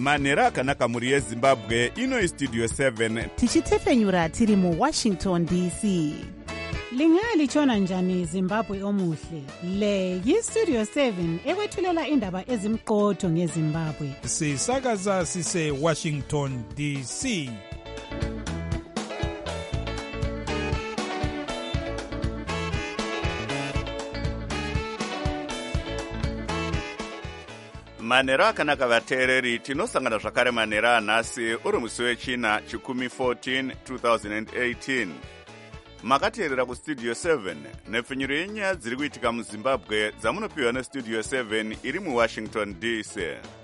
manhero akanaka mhuri yezimbabwe. Ino Studio 7 tichitefenyura tiri muWashington DC. Lingalitshona njani Zimbabwe omuhle? Le yiStudio 7 ekwethulela indaba ezimqotho ngeZimbabwe. Sisakaza sise Washington DC. manhero akanaka vateereri, tinosangana zvakare manhero anhasi uri musi wechina chikumi 14 2018. Makateerera kuStudio 7 nepfenyuro yenyaya dziri kuitika muZimbabwe dzamunopiwa neStudio 7 iri muWashington DC.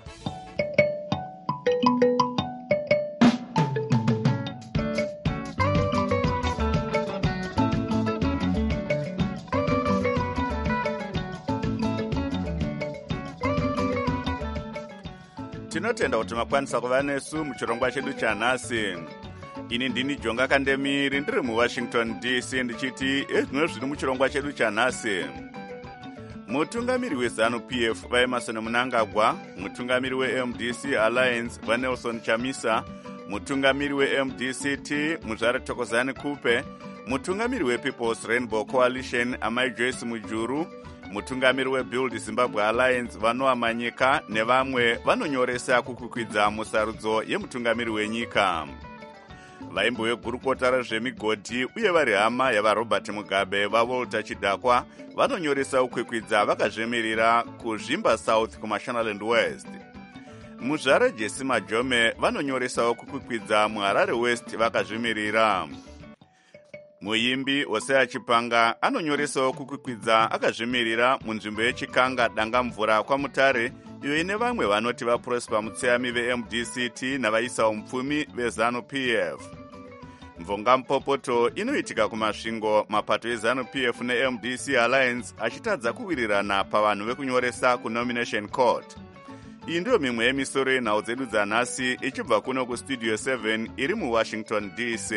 Tinotenda kuti makwanisa kuva nesu muchirongwa chedu chanhasi. Ini ndini Jonga Kandemiri ndiri muWashington DC ndichiti ezvino zviri muchirongwa chedu chanhasi. Mutungamiri weZANU-PF vaEmerson Mnangagwa, mutungamiri weMDC Alliance vaNelson Chamisa, mutungamiri weMDCT Muzvare Thokozani Kupe, mutungamiri wePeople's Rainbow Coalition Amai Joyce Mujuru, mutungamiri weBuild Zimbabwe Alliance Vanoa Manyika nevamwe vanonyoresa kukwikwidzwa musarudzo yemutungamiri wenyika. Vaimbo vegurukota rezvemigodhi uye vari hama yavaRobert Mugabe vaVolta Chidhakwa vanonyoresa kukwikwidza vakazvemirira kuZvimba South kuMashonaland West. Muzvare Jesse Majome vanonyoresawo kukwikwidza muHarare West vakazvimirira. Muimbi Hosea Chipanga anonyoresawo kukwikwidza akazvimirira munzvimbo yeChikanga Dangamvura kwaMutare, iyo ine vamwe vanoti vaProsper Mutseyami veMDCT navaisawo mupfumi veZANU-PF. Mvonga mupopoto inoitika kumasvingo mapato eZANU-PF neMDC Alliance achitadza kuwirirana pavanhu vekunyoresa kuNomination Court. Iyi ndiyo mimwe yemisoro yenhau dzedu dzanhasi ichibva kuno kuStudio 7 iri muWashington DC.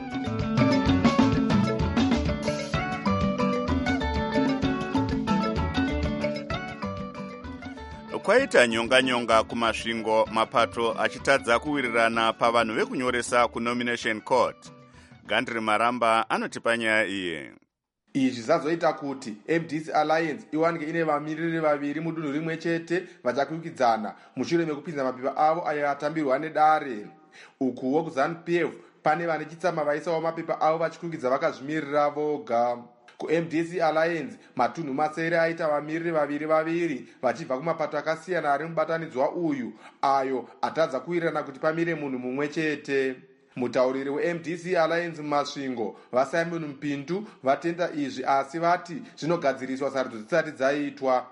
Kwaita nyonga kumasvingo mapato achitadza kuwirirana pavanhu vekunyoresa kuNomination Court. Gandri Maramba anotipa nyaya iyi. Izvi zvazoita kuti MDC Alliance iwanike ine vamiriri vaviri mudunhu rimwe chete vachakwikwidzana mushure mekupinza mapepa avo ayo atambirwa nedare. Ukuwo kuZANU-PF pane vane chitsama vaisawo mapepa avo vachikwikwidzwa vakazvimirira voga. KuMDC Alliance matunhu masere aita vamiriri vaviri vachibva kumapato akasiyana ari mubatanidzwa uyu ayo atadza kuwirirana kuti pamire munhu mumwe chete. Mutauriri weMDC Alliance mumasvingo vaSimon Mpindu vatenda izvi asi vati zvinogadziriswa sarudzo dzisati dzaitwa.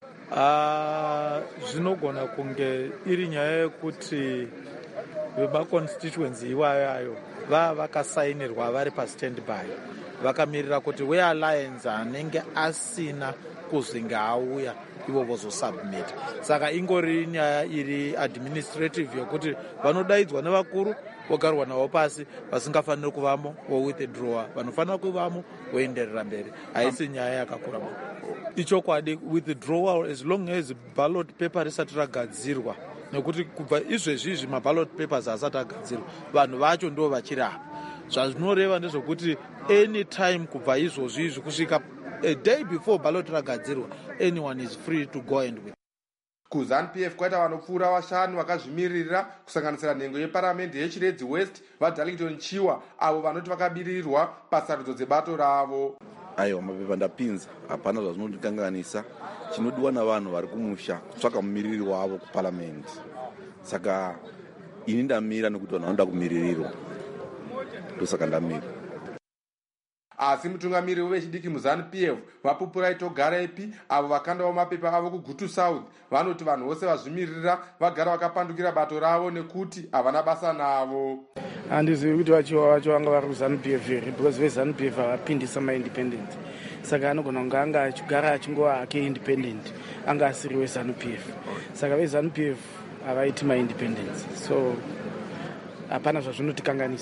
Zvinogona kunge iri nyaya yekuti vebaconstituency iwayo vakasainirwa vari pastandby vakamirira kuti wealliance anenge asina kuzinga auya ivo vozosubmit. Saka ingori nyaya iri administrative yokuti vanodaidzwa nevakuru vogarwa navo pasi, vasingafaniri kuvamo wowithdrawa, vanofanira kuvamo voenderera mberi. Haisi nyaya yakakura. Ichokwadi withdrawal as long as ballot paper risati ragadzirwa, nekuti kubva izvezvizvi maballot papers asati agadzirwa vanhu vacho ndo vachiri apa. Zvazvinoreva ndezvokuti anytime kubva izvozvizvi kusvika a day before ballot ragadzirwa, anyone is free to go and win. KuZANU-PF kwaita vanopfuura vashanu vakazvimirira kusanganisira nhengo yeparamende yeChiredzi West vaDarlington Chiwa avo vanoti vakabirirwa pasarudzo dzebato ravo. Aiwa, mapepa ndapinza, hapana zvazvinondikanganisa. Chinodiwa navanhu vari kumusha kutsvaka mumiriri wavo kuparamendi. Saka ini ndamira nekuti vanhu vanoda kumiririrwa. Ndosaka ndamira. Asi mutungamiri wevechidiki muZANU-PF vaPupurai Togarepi avo vakandawo mapepa avo kuGutu South vanoti vanhu vose vazvimirira vagara vakapandukira bato ravo nekuti havana basa navo. Handizivi kuti vacho vanga vari kuZANU-PF here because veZANU-PF havapindisa maindependent. Saka anogona kunge anga achigara achingova hake independent anga asiri weZANU-PF. Saka veZANU-PF havaiti maindependence. So hapana zvazvinotikanganisa.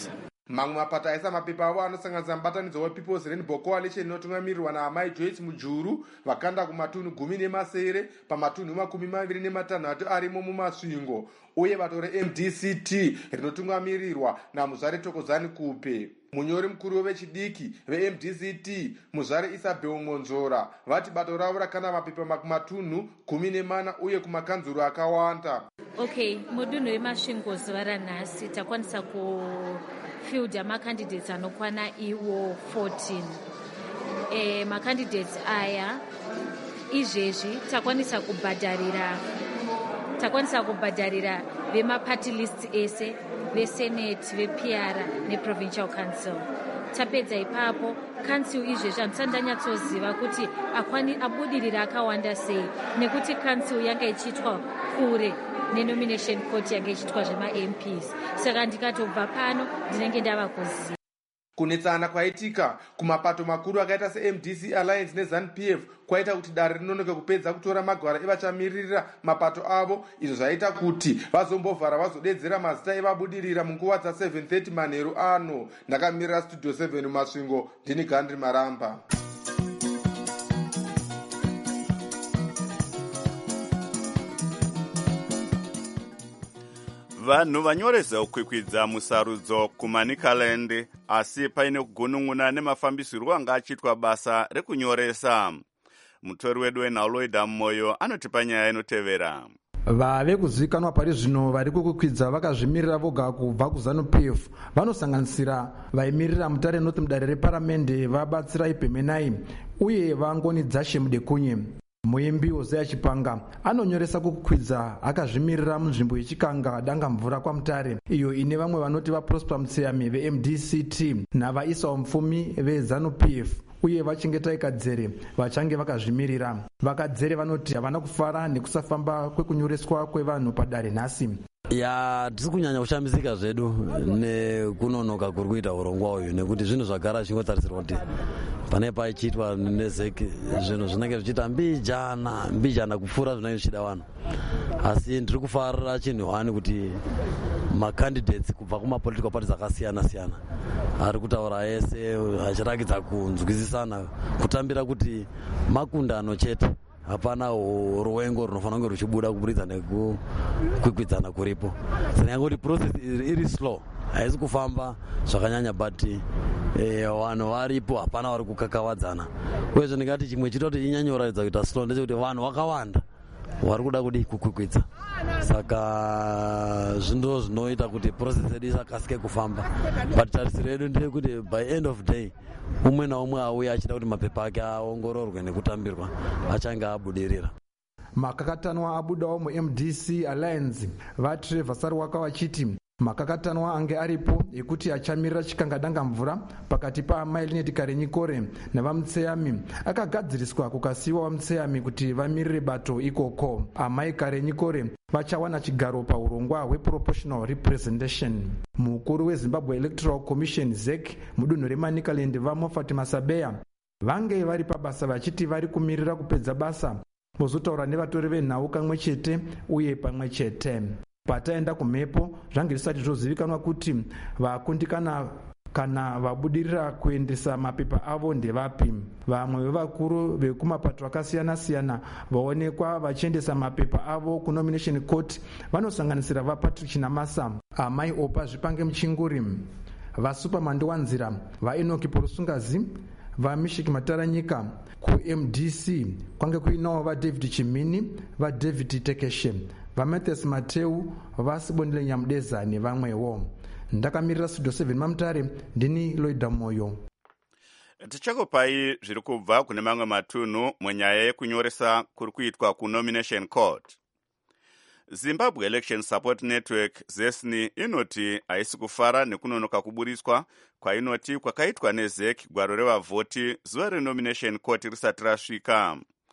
mamwe mapato aisa mapepa avo anosanganisa mubatanidzo wepeoples rainbow coalition inotungamirirwa naamai Joyce Mujuru vakanda kumatunhu 17 pamatunhu 26 arimo mumasvingo, uye bato reMDCT rinotungamirirwa namuzvare Thokozani Kupe. Munyori mukuru wevechidiki veMDCT muzvare Isabel Monzora vati bato ravo rakanda mapepa matunhu 14 uye kumakanzuru akawanda. Okay, mudunhu remasvingo zuva ranhasi takwanisa kufilda makandidates anokwana iwo 14. Makandidates aya izvezvi takwanisa kubhadharira vemaparty list ese, vesenate, vePR neprovincial council. Tapedza ipapo council izvezvi handisati ndanyatsoziva kuti abudirira akawanda sei, nekuti council yanga ichiitwa kure nenomination court yanga ichiitwa zvemaMPs. Saka ndikatobva pano ndinenge ndava kuziva. Kunetsana kwaitika kumapato makuru akaita seMDC Alliance neZANU-PF kwaita kuti dare rinonoke kupedza kutora magwara evachamiririra mapato avo, izvo zvaita kuti vazombovhara vazodedzera mazita evabudirira munguva dza7:30 manheru ano. Ndakamirira studio 7 mumasvingo, ndini Gandri Maramba. Vanhu vanyoresa kukwikwidza musarudzo kuManicaland, asi paine kugunun'una nemafambisirwo anga achiitwa basa rekunyoresa. Mutori wedu weNhauloida Moyo anotipa nyaya inotevera. Vave kuzivikanwa pari zvino vari kukwidza vakazvimirira voga kubva kuZANU-PF vanosanganisira vaimirira Mutare North mudare reparamende vabatsira Ipemenai uye Vangoni Dzashe Mudekunye. Muimbi Hosea Chipanga anonyoresa kukwidza akazvimirira munzvimbo yechikanga danga mvura kwaMutare, iyo ine vamwe vanoti vaProsper Mutseyami veMDCT navaIsao Mupfumi veZANU-PF uye vachengeta Kadzere vachange vakazvimirira. Vakadzere vanoti havana kufara nekusafamba kwekunyoreswa kwevanhu padare nhasi. Tisi kunyanya kushamisika zvedu nekunonoka kuri kuita urongwa uyu, nekuti zvinhu zvagara zvichingotarisirwa kuti pane paichiitwa nezeki zvinhu zvinenge zvichiita mbijana kupfuura zvinenge zvichida vanhu. Asi ndiri kufarira chinhu hani kuti makandidates kubva kumapolitical parties akasiyana-siyana ari kutaura ese achirakidza kunzwisisana, kutambira kuti makundano chete, hapana ruwengo runofanira kunge ruchibuda kuburidza nekukwikwidzana kuripo. Saka yangoti process iri slow, haisi kufamba zvakanyanya, but vanhu varipo, hapana vari kukakavadzana. Uyezve ndingati chimwe chito kuti inyanyoratidza kuita slow ndechekuti vanhu vakawanda vari kuda kudi kukwikwidza. Saka zvindo zvinoita kuti process yedu isakasike kufamba, but tarisiro yedu ndeyekuti by end of day umwe naumwe auya achida kuti mapepa ake aongororwe nekutambirwa achange abudirira. Makakatanwa abudawo muMDC Alliance vaTrevor Sarwaka vachiti makakatanwa ange aripo ekuti achamirira chikanga danga mvura pakati paamai Linet Karenyikore navaMutseyami akagadziriswa kukasiyiwa vaMutseyami kuti vamirire bato ikoko. Amai Karenyikore vachawana chigaro paurongwa hweproportional representation. Mukuru weZimbabwe Electoral Commission ZEC mudunhu reManicaland vaMoffat Masabeya vange vari pabasa vachiti vari kumirira kupedza basa vozotaura nevatori venhau kamwe chete uye pamwe chete. Pataenda kumhepo zvange zvisati zvozivikanwa kuti vakundikana kana vabudirira kuendesa mapepa avo ndevapi. Vamwe vevakuru vekumapato akasiyana-siyana vaonekwa vachiendesa mapepa avo kunomination court vanosanganisira vaPatrick Namasa, amai Opa Zvipange Muchinguri, vaSuperman Wanzira, vaEnoki Porusungazi, vaMishiki Mataranyika. KuMDC kwange kuinawo vaDavid Chimini, vaDavid Tekeshe, vaMatthias Mateu, vaSibonile Nyamudeza nevamwewo. Ndakamirira studio 7 maMutare, ndini Loida Moyo. Tichakupai zviri kubva kune mamwe matunhu munyaya yekunyoresa kuri kuitwa kunomination court. Zimbabwe Election Support Network ZESNI inoti haisi kufara nekunonoka kuburiswa kwainoti kwakaitwa neZEC gwaro revavhoti zuva renomination court risati rasvika.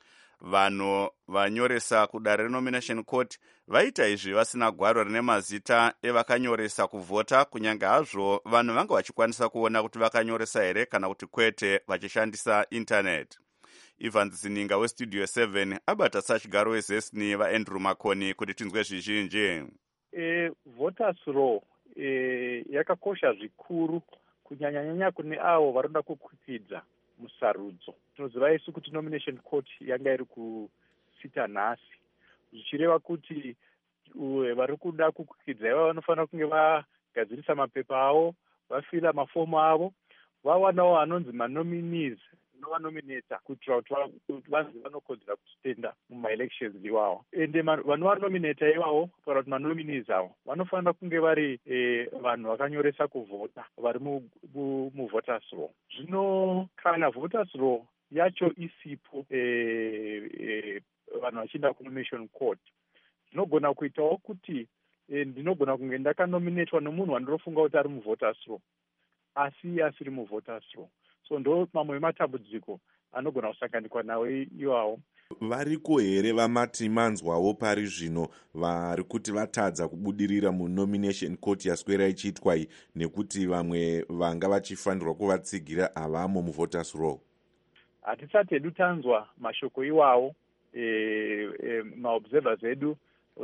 Vanhu vanyoresa kudare renomination court vaita izvi vasina gwaro rine mazita evakanyoresa kuvhota, kunyange hazvo vanhu vanga vachikwanisa kuona kuti vakanyoresa here kana kuti kwete vachishandisa internet. Ivan Zininga westudio 7 abata sachigaro weZESNI vaAndrew Makoni kuti tinzwe zvizhinji. Voters roll yakakosha zvikuru kunyanya kune avo varoda kukwikwidza musarudzo. Tinoziva isu kuti nomination court yanga iri kusita nhasi, zvichireva kuti vari kuda kukwikwidza iva vanofanira kunge vagadzirisa mapepa avo, vafila mafomu avo, vawanawo anonzi manominees novanominata kuitira kuti vanzi vanokodzera kutenda mumaelections iwawo. Ende vanovanominata iwawo kana kuti manominees avo vanofanira kunge vari vanhu vakanyoresa kuvhota vari muvoters roll. Zvino kana voters roll yacho isipo vanhu vachienda kunomination court, zvinogona kuitawo kuti ndinogona kunge ndakanominatwa nomunhu wandinofunga kuti ari muvoters roll asi asiri muvoters roll. So ndo mamwe matambudziko anogona kusanganikwa nawo iwawo. Variko here vamati manzwawo pari zvino vari kuti vatadza kubudirira munomination court yaswera ichiitwa iyi nekuti vamwe vanga vachifanirwa kuvatsigira havamo muvoters roll? Hatisati hedu tanzwa mashoko iwawo. Maobservers edu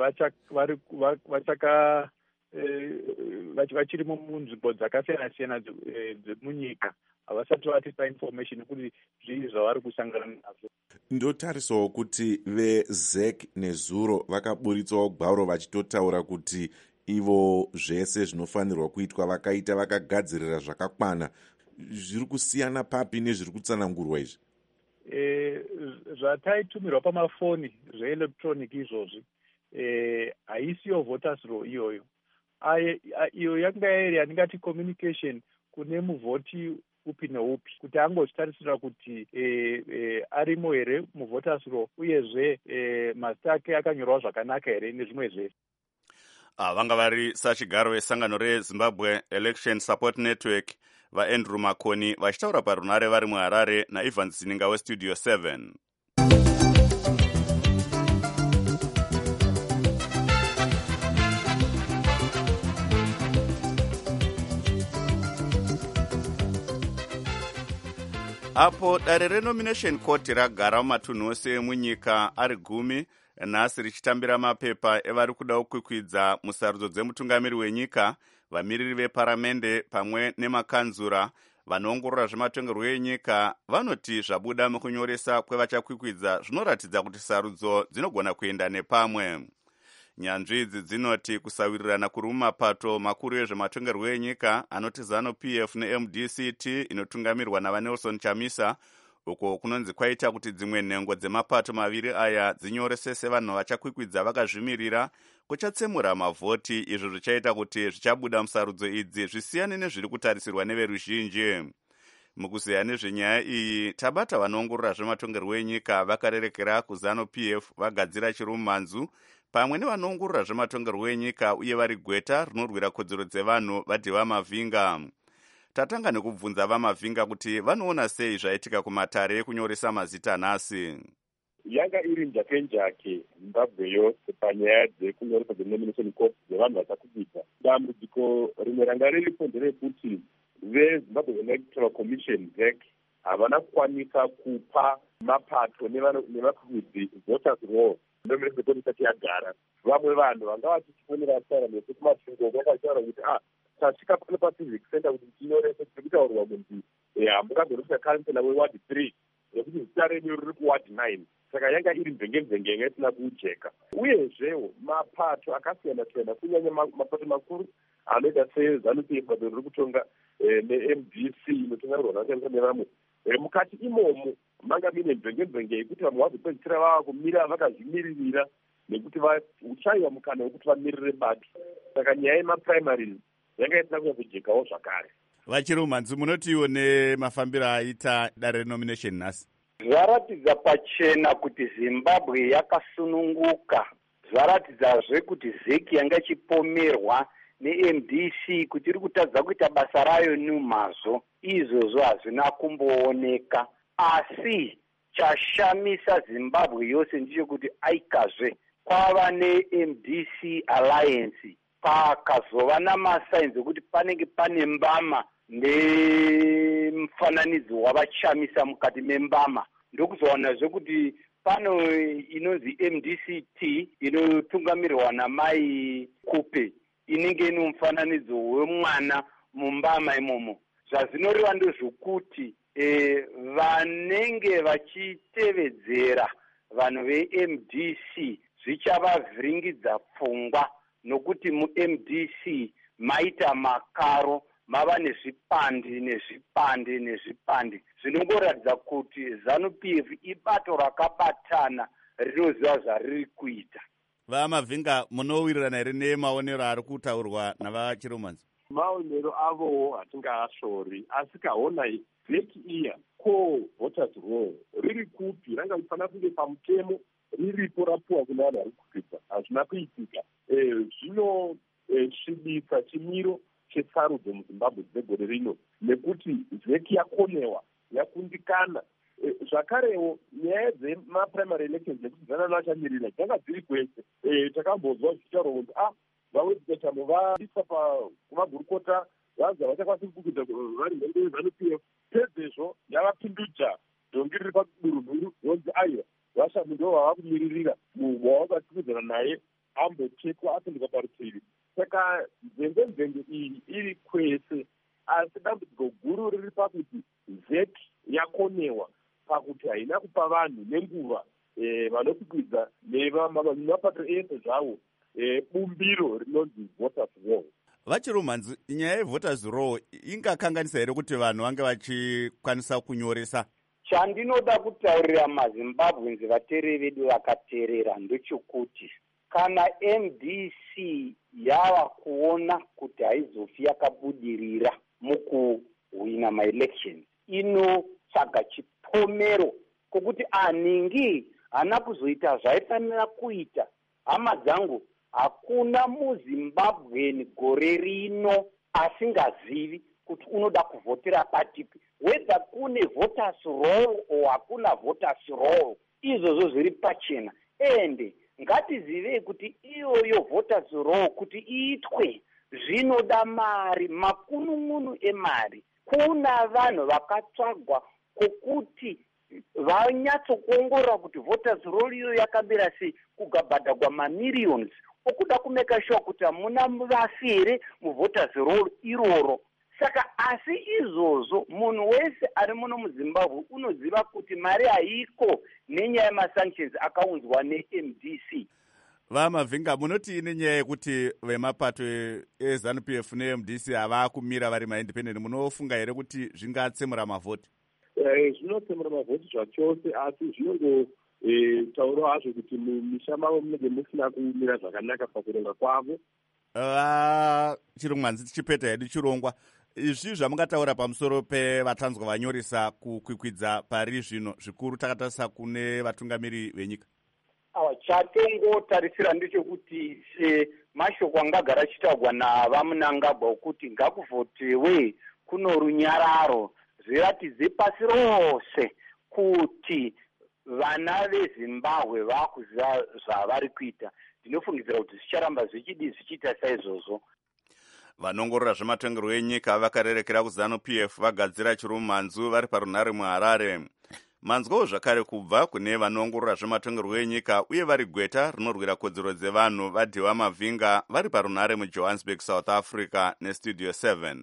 vachiri munzvimbo dzakasiyana-siyana dzemunyika havasati vatipa information yekuti zvii zvavari kusangana nazvo. Ndotarisawo kuti veZEC neZuro vakaburitsawo gwaro vachitotaura kuti ivo zvese zvinofanirwa kuitwa vakaita, vakagadzirira zvakakwana. Zviri kusiyana papi nezviri kutsanangurwa izvi? Zvataitumirwa pamafoni zveelectronic izvozvi haisiyo voters roll iyoyo. Iyo yanga iri yatingati communication kune muvhoti upi neupi kuti angotarisira kuti arimo here muvoters roll uyezve mazita ake akanyorwa zvakanaka here nezvimwe zvese. Vanga vari sachigaro vesangano reZimbabwe Election Support Network vaAndrew Makoni vachitaura parunare vari muHarare naIvan Zininga weStudio 7. Apo dare renomination court ragara mumatunhu ose emunyika ari 10 nhasi richitambira mapepa evari kuda kukwikwidza musarudzo dzemutungamiri wenyika, vamiriri veparamende pamwe nemakanzura. Vanoongorora zvematongerwo enyika vanoti zvabuda mukunyoresa kwevachakwikwidza zvinoratidza kuti sarudzo dzinogona kuenda nepamwe. Nyanzvi idzi dzinoti kusawirirana kuri mumapato makuru ezvematongerwo enyika anoti ZANU-PF neMDCT inotungamirwa navaNelson Chamisa, uko kunonzi kwaita kuti dzimwe nhengo dzemapato maviri aya dzinyorese sevanhu vachakwikwidza vakazvimirira, kuchatsemura mavhoti, izvo zvichaita kuti zvichabuda musarudzo idzi zvisiyane nezviri kutarisirwa neveruzhinji. Mukuziya nezvenyaya iyi, tabata vanoongorora zvematongerwo enyika vakarerekera kuZANU-PF vagadzira chirumanzu pamwe nevanoongorora zvematongerwo enyika uye vari gweta rinorwira kodzero dzevanhu vaDhiva Mavhinga. Tatanga nekubvunza vaMavhinga kuti vanoona sei zvaitika kumatare ekunyoresa mazita nhasi. Yanga iri njakenjake Zimbabwe yose panyaya dzekunyoresa dzenomination court dzevanhu vachakwidza. Dambudziko rimwe ranga riripo nderekuti veZimbabwe Electoral Commission ZEC havana kukwanisa kupa mapato nevakwidzi voters roll nomination court isati yagara. Vamwe vanhu vanga vachichifonera vatara nekuti masvingo vakataura kuti tasvika pano pacivic center kuti tinyorese tiri kutaurwa kunzi hamungagoresa kansela weward 3 nekuti zita renyu riri kuward 9. Saka yanga iri mvenge yanga isina kujeka. Uyezvewo mapato akasiyana-siyana kunyanya mapato makuru anoita seZANU-PF riri kutonga neMDC inotongarirwa navashandisa nevamwe. Mukati imomo manga mine mvenge yekuti vamwe vazopedzisira vava kumira vakazvimiririra nekuti vachayiwa mukana wekuti vamirire bato. Saka nyaya yemaprimaries yanga isina kunya kujekawo zvakare. Vachiri mumhanzi, munotiwo nemafambiro aita dare renomination nhasi? Zvaratidza pachena kuti Zimbabwe yakasununguka. Zvaratidzazve kuti ZEC yanga ichipomerwa neMDC kuti iri kutadza kuita basa rayo nomazvo. Izvozvo hazvina kumbooneka. Asi chashamisa Zimbabwe yose ndichokuti aikazve kwava neMDC Alliance pakazova namasainzi ekuti panenge pane mbama nemufananidzo wavachamisa mukati membama. Ndokuzowanazve kuti pano inonzi MDCT inotungamirwa naMai Kupe inenge ine mufananidzo wemwana mumbama imomo. Zvazvinoreva ndezvokuti vanenge vachitevedzera vanhu veMDC zvichavavhiringidza pfungwa, nokuti muMDC maita makaro, mava nezvipande zvinongoratidza kuti ZANU-PF ibato rakabatana rinoziva zvariri kuita. VaMavhinga, munowirirana here nemaonero ari kutaurwa navaChiromanzi? Maonero avowo hatingaashori, asi kahonai vheki iya co-voters roll riri kupi, ranga rifanira kunge pamutemo riripo rapuwa kune vanhu vari kukwidza, hazvina kuitika. Zvinosvibisa chimiro chesarudzo muZimbabwe dzegore rino, nekuti vheki yakonewa yakundikana. Zvakarewo nyaya dzemaprimary elections nekuti dzanano achamirira dzanga dziri kwese. Takambozwa zvichitaurwa kuti vawedzikatamo vaisa kumagurukota vaza vachakwanisa kukwidza vari mhendo yeZANU-PF. Pedzezvo yavapindudza dhongi riri padurunhuru yonzi aiwa vashamu ndo vava kumiririra wavakakwikwidzana naye ambochekwa apinduka parutivi. Saka nzenge iyi iri kwese, asi dambudziko guru riri pakuti vheki yakonewa pakuti haina kupa vanhu nenguva vanokwikwidzwa nemapato ese zvavo bumbiro rinonzi voters roll. VaChiromanzi, nyaya yevoters roll ingakanganisa here kuti vanhu vange vachikwanisa kunyoresa? Chandinoda kutaurira maZimbabwenzi vateereri vedu vakateerera ndechekuti kana MDC yava kuona kuti haizofi yakabudirira mukuhwina maelection, inotsvaga chipomero kokuti aningi hana kuzoita zvaifanira kuita. Hama dzangu, hakuna muZimbabweni gore rino asingazivi kuti unoda kuvhotera patipi, wedha kune voters roll o hakuna voters roll. Izvozvo zviri pachena, ende ngatizivei kuti iyoyo voters roll kuti iitwe zvinoda mari, makunun'unu emari. Kuna vanhu vakatsvagwa kokuti vanyatsokuongorora kuti voters roll iyo yakamira sei, kugabhadhagwa mamillions okuda kumeka sure kuti hamuna vafi here muvoters roll iroro. Saka asi izvozvo munhu wese ari muno muZimbabwe unoziva kuti mari haiko nenyaya yemasanctions akaunzwa neMDC. VaMavhinga, munoti nenyaya yekuti vemapato eZANU-PF neMDC hava kumira vari maindependent, munofunga here kuti zvingatsemura mavhoti? Zvinotsemura mavhoti zvachose, asi zvinongotaura hazvo kuti mumisha mavo munenge musina kumira zvakanaka pakuronga kwavo. Chiromanzi, tichipeta hedu chirongwa, izvi zvamungataura pamusoro pevatanzwa vanyoresa kukwikwidza pari zvino zvikuru takatarisa kune vatungamiri venyika? Chatongotarisira ndechekuti mashoko angagara achitaurwa navaMunangagwa okuti ngakuvhotewe kuno runyararo, zviratidze pasi rose kuti vana veZimbabwe vakuziva zvavari kuita. Ndinofungidzira kuti zvicharamba zvichiita saizvozvo. Vanongorora zvematongerwo enyika vakarerekera kuZANU-PF vagadzira Chiromanzi vari parunhare muHarare. Manzwawo zvakare kubva kune vanongorora zvematongerwo enyika uye vari gweta rinorwira kodzero dzevanhu vadhiwa Mavhinga vari parunhare muJohannesburg, South Africa neStudio 7.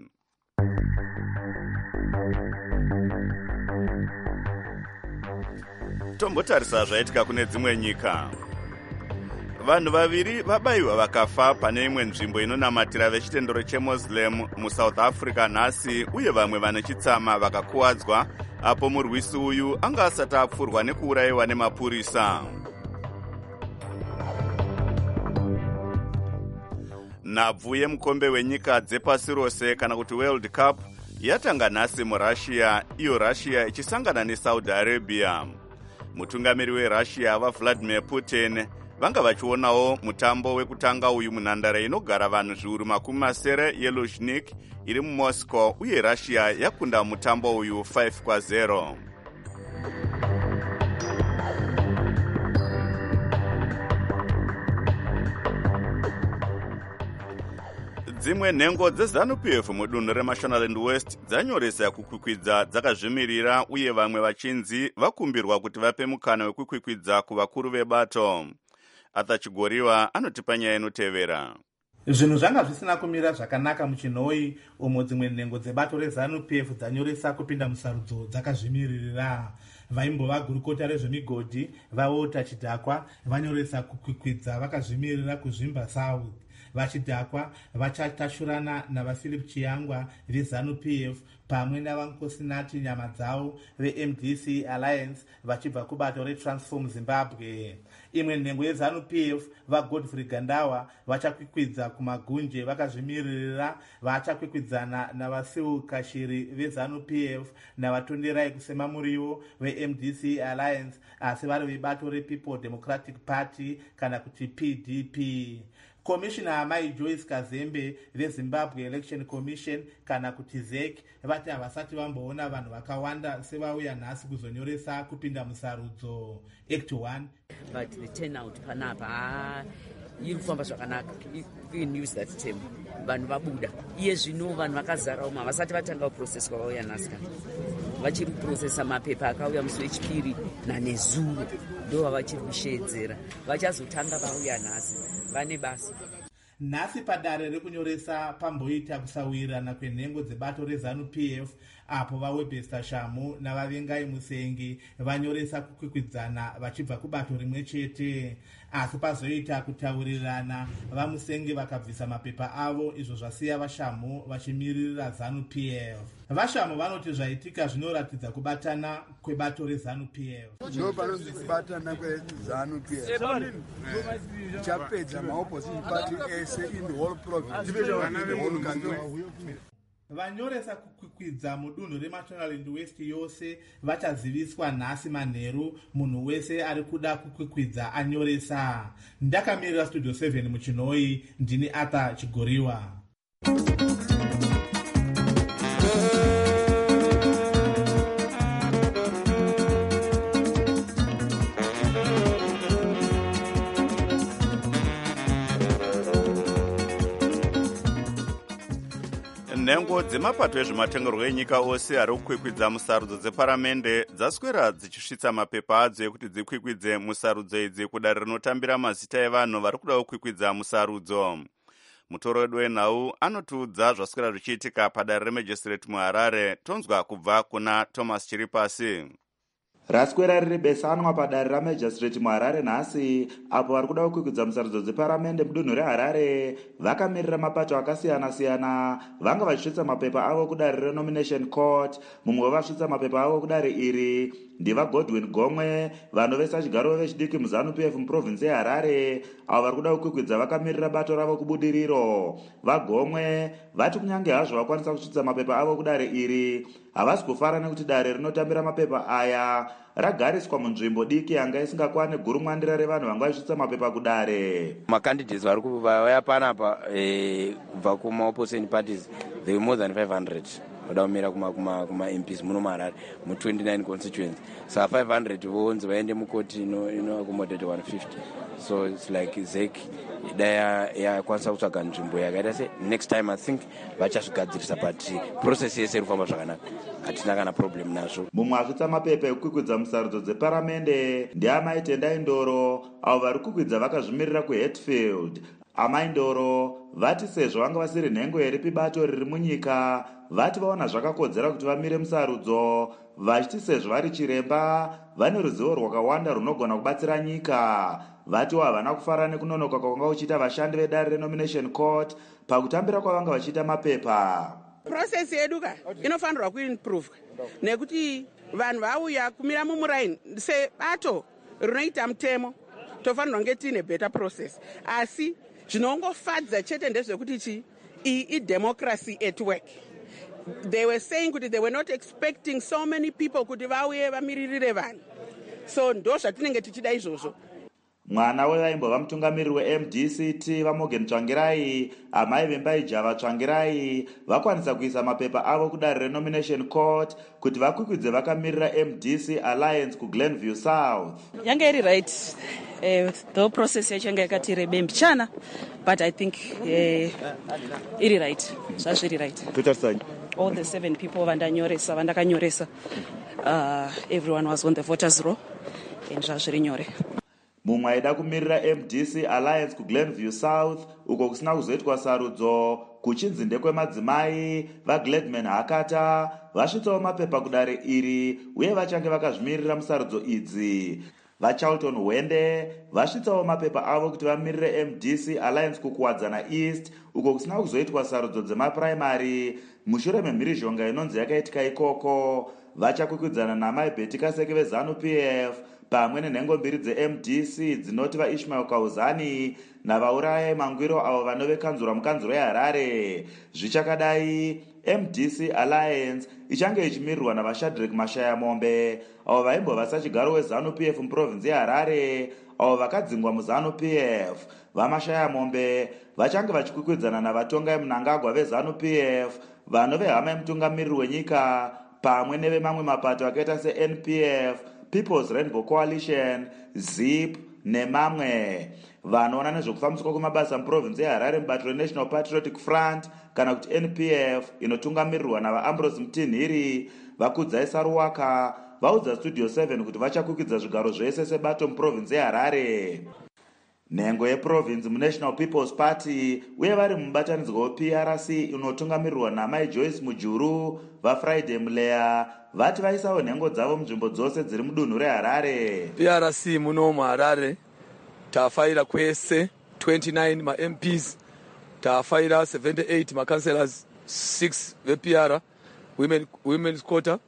Tombotarisa zvaitika kune dzimwe nyika. Vanhu vaviri vabayiwa vakafa pane imwe nzvimbo inonamatira vechitendero cheMuslim muSouth Africa nhasi, uye vamwe vane chitsama vakakuwadzwa apo murwisi uyu anga asati apfurwa nekuurayiwa nemapurisa. Nhabvu yemukombe wenyika dzepasi rose kana kuti World Cup yatanga nhasi muRussia, iyo Russia ichisangana neSaudi Arabia. Mutungamiri weRussia vaVladimir Putin vanga vachionawo mutambo wekutanga uyu munhandare inogara vanhu zviuru 70 yeLuzhniki iri muMoscow, uye Russia yakunda mutambo uyu 5-0. Dzimwe nhengo dzeZANU-PF mudunhu reMashonaland West dzanyoresa kukwikwidza dzakazvimirira, uye vamwe vachinzi vakumbirwa kuti vape mukana wekukwikwidza kuvakuru vebato. Arthur Chigoriwa anotipa nyaya inotevera. Zvinhu zvanga zvisina kumira zvakanaka muchinhoi umo dzimwe nhengo dzebato reZANU-PF dzanyoresa kupinda musarudzo dzakazvimiririra. Vaimbova gurukota rezvemigodhi vaota chidhakwa vanyoresa kukwikwidza vakazvimirira kuzvimba South. Vachidhakwa vachatashurana navaPhilip Chiyangwa veZANU-PF pamwe navaNkosinati Nyamadzao veMDC Alliance vachibva kubato reTransform Zimbabwe. Imwe nhengo yeZANU-PF vaGodfrey Gandawa vachakwikwidzwa kumagunje vakazvimiririra vachakwikwidzana navaSiu Kashiri veZANU-PF navaTonderai Kusema Muriwo veMDC Alliance asi vari vebato rePeople Democratic Party kana kuti PDP. Komishina Mai Joyce Kazembe veZimbabwe Election Commission kana kuti ZEC vati havasati vamboona vanhu vakawanda sevauya nhasi kuzonyoresa kupinda musarudzo. Act 1. But the turnout panapa iri kufamba zvakanaka. You can use that term. Vanhu vabuda. Iye zvino vanhu vakazara uma vasati vatanga process kwavauya nhasi kana. Vachiri kuprocessa mapepa akauya musi wechipiri nanezuro ndo vachiri kushedzera. Vachazotanga vauya nhasi. Vane basa. Nhasi padare rekunyoresa pamboita kusawirirana kwenhengo dzebato reZANU-PF apo vaWebster Shamu navavengai Musengi vanyoresa kukwikwidzana vachibva kubato rimwe chete. Asi pazoita kutaurirana vaMusengi vakabvisa mapepa avo izvo zvasiya vaShamu vachimiririra ZANU-PF. VaShamu vanoti zvaitika zvinoratidza kubatana kwebato reZANU-PF. Ndo panonzi kubatana kweZANU-PF chapedza maopposition party ese in the whole province. Vanyoresa kukwikwidza mudunhu reMashonaland West yose vachaziviswa nhasi manheru munhu wese ari kuda kukwikwidza anyoresa. Ndakamirira Studio 7 muchinhoi, ndini Arthur Chigoriwa. Nhengo dzemapato ezvematongerwo enyika ose ari kukwikwidza musarudzo dzeparamende dzaswera dzichisvitsa mapepa adzo ekuti dzikwikwidze musarudzo idzi kudare rinotambira mazita evanhu vari kuda kukwikwidza musarudzo. Mutoro wedu wenhau anotiudza zvaswera zvichiitika padare remajistireti muHarare. Tonzwa kubva kuna Thomas Chiripasi. Raswera riri besanwa padare ramajistireti muHarare nhasi apo vari kuda kukwikwidza musarudzo dzeparamende mudunhu reHarare vakamirira mapato akasiyana-siyana vanga vachisvitsa mapepa avo kudare renomination court. Mumwe wavasvitsa mapepa avo kudare iri ndiva Godwin Gomwe vanovesa chigaro vechidiki muZANU-PF muprovinsi yeHarare avo vari kuda kukwikwidza vakamirira bato ravo kubudiriro. VaGomwe vati kunyange hazvo vakwanisa kusvitsa mapepa avo kudare iri havasi kufara nekuti dare rinotambira mapepa aya ragariswa munzvimbo diki yanga isingakwane gurumwandira revanhu vanga vachisvitsa mapepa kudare. Macandidates vari vauya panapa kubva kumaopposition parties they were more than 500 vadaumira kuma-MPs muno muHarare mu29 constituency. Saka 500 vonzi vaende mukoti inoaccommodate 150. So it's like ZEC daya yakwanisa kutsvaga nzvimbo yakaita se next time I think vachazvigadzirisa but process yese iri kufamba zvakanaka. Hatina kana problem nazvo. Mumwe asvitsa mapepa ekukwikwidza musarudzo dzeparamende ndiamai Tendai Ndoro avo vari kukwidza vakazvimirira kuHatfield. Amai Ndoro vati sezvo vanga vasiri nhengo iripi bato riri munyika vati vaona zvakakodzera kuti vamire musarudzo vachiti sezvo vari chiremba vane ruzivo rwakawanda runogona kubatsira nyika. Vatiwo havana kufara nekunonoka kwavanga kuchiita vashandi vedare renomination court pakutambira kwavanga vachiita mapepa. Process yedu inofanirwa kuimprove nekuti vanhu vauya kumira mumuraini sebato rinoita mutemo tofanirwa kunge tiine better process. Asi zvinongofadza chete ndezvekuti iyi idemocracy at work. They were saying kuti they were not expecting so many people kuti vauye vamiririre vanhu. So ndo zvatinenge tichida izvozvo. Mwana wevaimbova mutungamiriri weMDCT vaMorgan Tsvangirai amai vembai Java Tsvangirai vakwanisa kuisa mapepa avo kudare renomination court kuti vakwikwidze vakamirira MDC Alliance kuGlenview South. Yange iri right. The process yacho yanga yakati rebe mbichana but I think iri right. Zvazviri right. Totarisanya. All the 7 people vandakanyoresa everyone was on the voters roll and zvazviri nyore. mumwe aida kumirira MDC Alliance kuGlenview South uko kusina kuzoitwa sarudzo kuchinzi ndekwemadzimai vaGladman Hakata vasvitsawo mapepa kudare iri uye vachange vakazvimirira musarudzo idzi. vaCharlton Wende vasvitsawo mapepa avo kuti vamirire MDC Alliance kukuwadzana East uko kusina kuzoitwa sarudzo dzemapuraimari mushure memhirizhonga inonzi yakaitika ikoko. Vachakwikwidzana namai Betty Kaseke veZANU-PF pamwe nenhengo mbiri dzeMDC dzinoti vaIshmael Kauzani navauraya Mangwiro avo vanove kanzura mukanzuro yeHarare. Zvichakadai, MDC Alliance ichange ichimirirwa navaShadrack Mashaya Mombe avo vaimbova sachigaro weZANU-PF muprovinzi yeHarare avo vakadzingwa muZANU-PF. VaMashaya Mombe vachange vachikwikwidzana navatongai Mnangagwa veZANU-PF vanove hama yemutungamiriri wenyika pamwe nevemamwe mapato akaita seNPF, People's Rainbow Coalition, ZIP nemamwe. Vanoona nezvekufambiswa kwemabasa muprovinsi yeHarare mubato reNational Patriotic Front kana kuti NPF inotungamirirwa navaAmbrose Mtinhiri vakudzai Saruwaka vaudza Studio 7 kuti vachakwikidza zvigaro zvese sebato muprovinsi yeHarare. Nhengo yeprovinsi muNational People's Party uye vari mubatanidzwa wePRC inotungamirirwa namai Joyce Mujuru vaFriday Muleya vati vaisawo nhengo dzavo munzvimbo dzose dziri mudunhu reHarare. PRC muno muHarare tafaira kwese 29 maMPs, tafaira 78 maCouncillors, 6 vePR Women's Quota,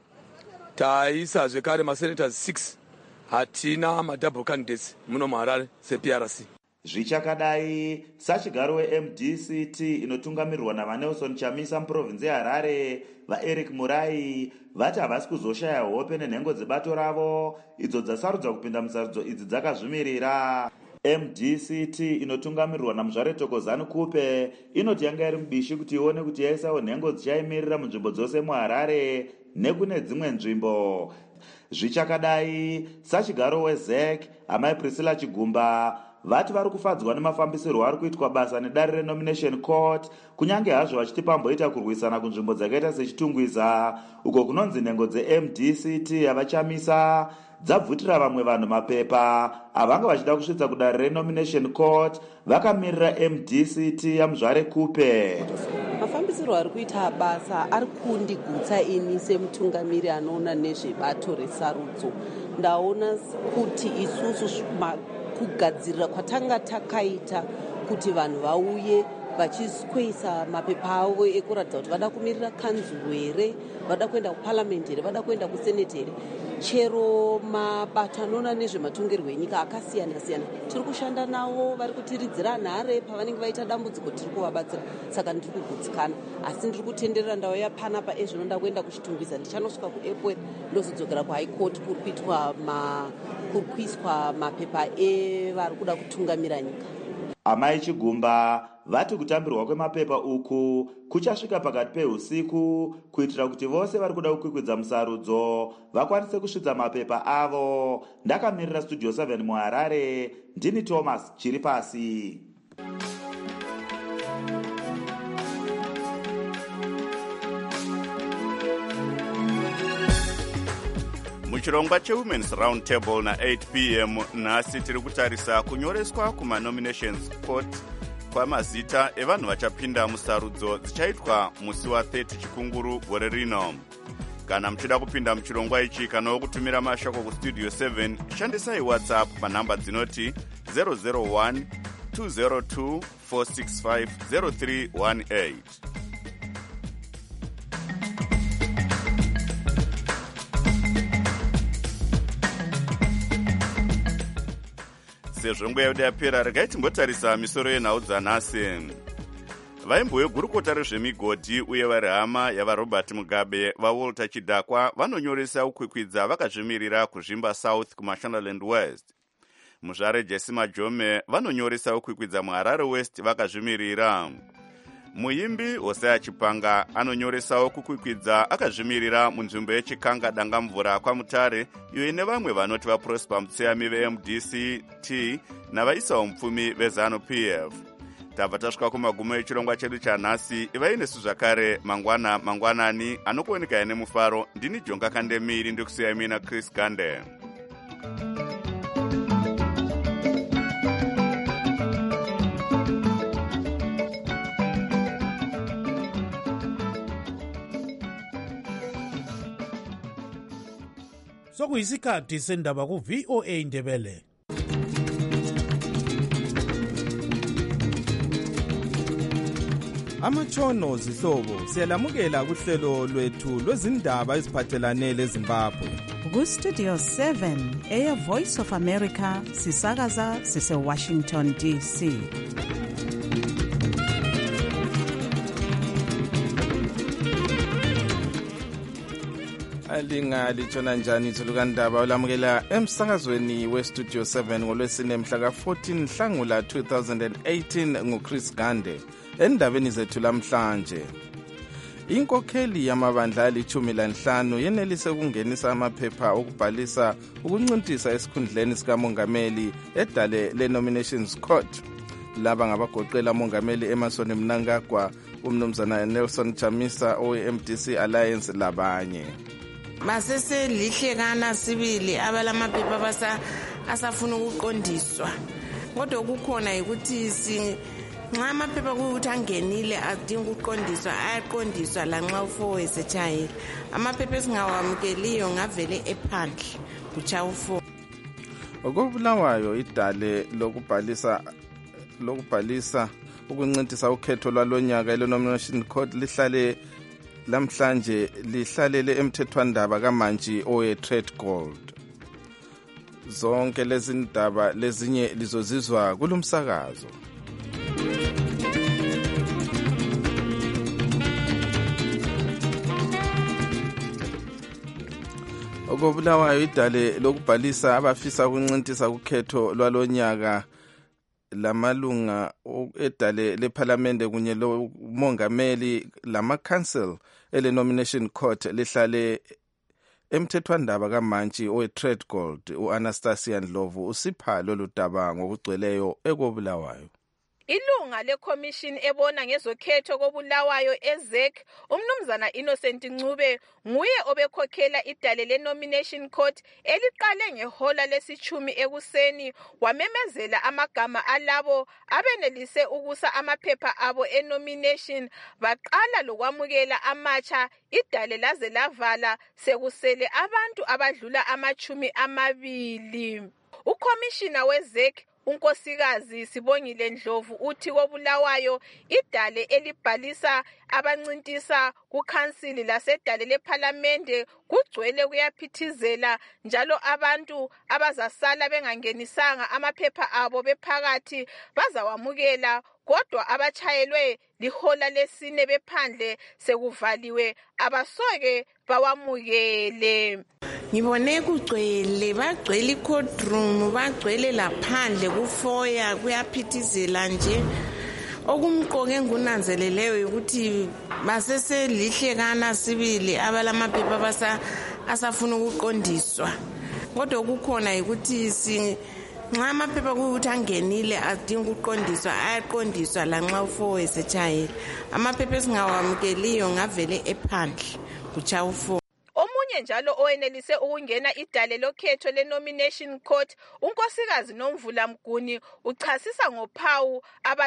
taisa zvekare maSenators 6. Hatina madouble candidates muno muHarare sePRC. Zvichakadai, sachigaro weMDCT inotungamirirwa navaNelson Chamisa muprovinsi yeHarare vaEric Murai vati havasi kuzoshaya hope nenhengo dzebato ravo idzo dzasarudzwa kupinda musarudzo idzi dzakazvimirira. MDCT inotungamirirwa namuzvare Thokozani Kupe inoti yanga iri mubishi kuti ione kuti yaisawo nhengo dzichaimirira munzvimbo dzose muHarare nekune dzimwe nzvimbo. Zvichakadai, sachigaro weZEC amai Priscilla Chigumba vati vari kufadzwa nemafambisirwo ari kuitwa basa nedare renomination court kunyange hazvo vachiti pamboita kurwisana kunzvimbo dzakaita sechitungwiza uko kunonzi nhengo dzeMDCT yavaChamisa dzabvutira vamwe vanhu mapepa avanga vachida kusvitsa kudare renomination court vakamirira MDCT yamuzvare Kupe. Mafambisiro ari kuita basa ari kundigutsa ini semutungamiri anoona nezvebato resarudzo. Ndaona kuti isusu kugadzirira kwatanga takaita kuti vanhu vauye vachikwisa mapepa avo ekuratidza kuti vada kumirira kanzuru here, vada kuenda kuparliament here, vada kuenda kusenate here. Chero mabato anoona nezvematongerwo enyika akasiyana siyana tiri kushanda navo, vari kutiridzira nhare pavanenge vaita dambudziko tiri kuvabatsira. Saka ndiri kugutsikana, asi ndiri kutenderera ndauya panapa ezvinoda kuenda kuchitungwiza ndichanosvika kuApril ndozodzokera kuHigh Court kuri kuiswa mapepa evari kuda kutungamira nyika. Amai Chigumba vati kutambirwa kwemapepa uku kuchasvika pakati peusiku kuitira kuti vose vari kuda kukwikwidza musarudzo vakwanise kusvitsa mapepa avo. Ndakamirira Studio 7 muHarare, ndini Thomas Chiripasi. muchirongwa chewomen's round table na8 p.m. nhasi tiri kutarisa kunyoreswa kumanominations court kwamazita evanhu vachapinda musarudzo dzichaitwa musi wa30 chikunguru gore rino. Kana muchida kupinda muchirongwa ichi kana kutumira mashoko kustudio 7 shandisai WhatsApp panhamba dzinoti 001 202 465 0318. sezvo nguva yedu yapera regai timbotarisa misoro yenhau dzanhasi. Vaimbo vegurukota rezvemigodhi uye vari hama yavaRobert Mugabe vaWalter Chidhakwa vanonyoresa kukwikwidza vakazvimirira kuzvimba South kuMashonaland West. Muzvare Jesse Majome vanonyoresa kukwikwidza muHarare West vakazvimirira. Muimbi Hosea Chipanga anonyoresawo kukwikwidza akazvimirira munzvimbo yeChikanga Dangamvura kwaMutare iyo ine vamwe vanoti vaProsper Mutseyami veMDCT navaisawo mupfumi veZANU-PF. Tabva tasvika kumagumo echirongwa chedu chanhasi. Ivai nesu zvakare mangwanani anokuoneka nemufaro. Ndini Jonga Kandemiri ndikusiyai mina Chris Gande. sokuyisikhathi sendaba ku-VOA Indebele. Amatshono zihlobo siyalamukela kuhlelo lwethu lwezindaba eziphathelane leZimbabwe. Ku-Studio 7 Air Voice of America sisakaza sise-Washington DC. Lingalitshona njani itholukandaba olamukela emsakazweni we-Studio 7 ngolwesine mhla ka-14 Nhlangula 2018 nguChris Gande. Endabeni zethu lamhlanje, inkokheli yamabandla ali-15 yenelise ukungenisa amaphepha okubhalisa ukuncintisa esikhundleni sikamongameli edale le-Nominations Court. Laba ngabagoqela mongameli Emmerson Mnangagwa, umnumzana Nelson Chamisa owe-MDC Alliance labanye. Baseselihlekana sibili abalamaphepha asafuna ukuqondiswa. Kodwa kukhona ukuthi nxa amaphepha kuyukuthi angenile adinga ukuqondiswa ayaqondiswa lanxa u4 esetshayile. Amaphepha esingawamukeliyo ngavele ephandle kutsha u4. Okubulawayo idale lokubhalisa ukuncintisa ukhetho lwalonyaka le-Nomination Court lamhlanje lihlalele emthethwandaba kaMantshi owe-Trade Gold. Zonke lezi ndaba lezinye lizozizwa kulumsakazo. Okubulawayo idale lokubhalisa abafisa ukuncintisa ukhetho lwalonyaka lamalunga edale lephalamende kunye lomongameli lama-council ele-Nomination Court lihlale emthethwandaba kaMantshi owe-Trade Gold. U-Anastasia Ndlovu usipha lolu daba ngokugcweleyo ekobulawayo. Ilunga leCommission ebona ngezokhetho kobulawayo eZEC, umnumzana Innocent Ncube, nguye obekhokhela idale le-Nomination Court eliqale ngehola lesithumi ekuseni, wamemezela amagama alabo abenelise ukusa amaphepha abo e-nomination. Baqala lokwamukela amatsha, idale laze lavala sekusele abantu abadlula ama-20. Ukhomishina weZEC unkosikazi Sibongile Ndlovu uthi kobulawayo idale elibhalisa abancintisa kukhansili lasedale lephalamende kugcwele kuyaphithizela, njalo abantu abazasala bengangenisanga amaphepha abo bephakathi bazawamukela, kodwa abachayelwe lihola lesine bephandle sekuvaliwe abasoke bawamukele. Ngibone kugcwele, bagcwele i-courtroom, bagcwele laphandle kufoya, kuyaphithizela nje. Okumqoke engunanzeleleyo ukuthi baseselihlekana sibili abalamaphepha asafuna ukuqondiswa. Kodwa kukhona ukuthi nxa amaphepha kuyukuthi angenile adinga ukuqondiswa ayaqondiswa lanxa u4 esetshayile. Amaphepha esingawamukeliyo ngavele ephandle kutsha u4. Omunye njalo owenelise ukungena idale lokhetho le-Nomination Court, unkosikazi Nomvula Mguni, uchasisa ngophawu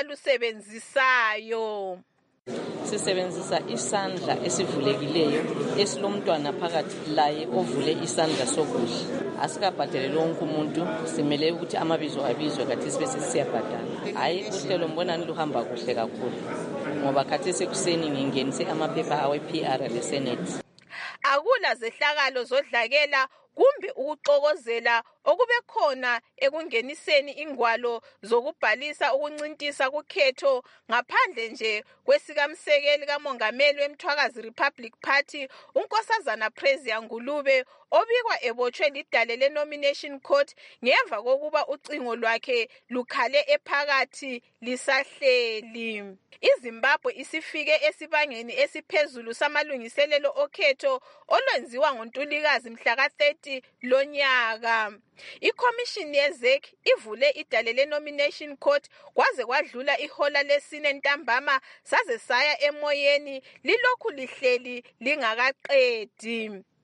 abalusebenzisayo. Sisebenzisa isandla esivulekileyo esilomntwana phakathi laye ovule isandla sokudla. Asikabhadeleli wonke umuntu, simele ukuthi amabizo abizwe kathi sibe sesiyabhadala. Hayi, uhlelo mbonani luhamba kuhle kakhulu ngoba kathi sekuseni ngingenise amaphepha awe-PR le-Senate. Akula zehlakalo zodlakela kumbe ukuxokozela okube khona ekungeniseni ingwalo zokubhalisa ukuncintisa kukhetho, ngaphandle nje kwesikamsekeli kamongameli weMthwakazi Republic Party unkosazana Prezia Ngulube, obikwa ebotshwe lidale le-Nomination Court ngemva kokuba ucingo lwakhe lukhale ephakathi lisahleli. iZimbabwe isifike esibangeni esiphezulu samalungiselelo okhetho olwenziwa ngoNtulikazi mhla ka-30 lonyaka. Ikhomishini yeZEC ivule idale le-Nomination Court kwaze kwadlula ihola lesine ntambama saze saya emoyeni lilokhu lihleli lingakaqedi.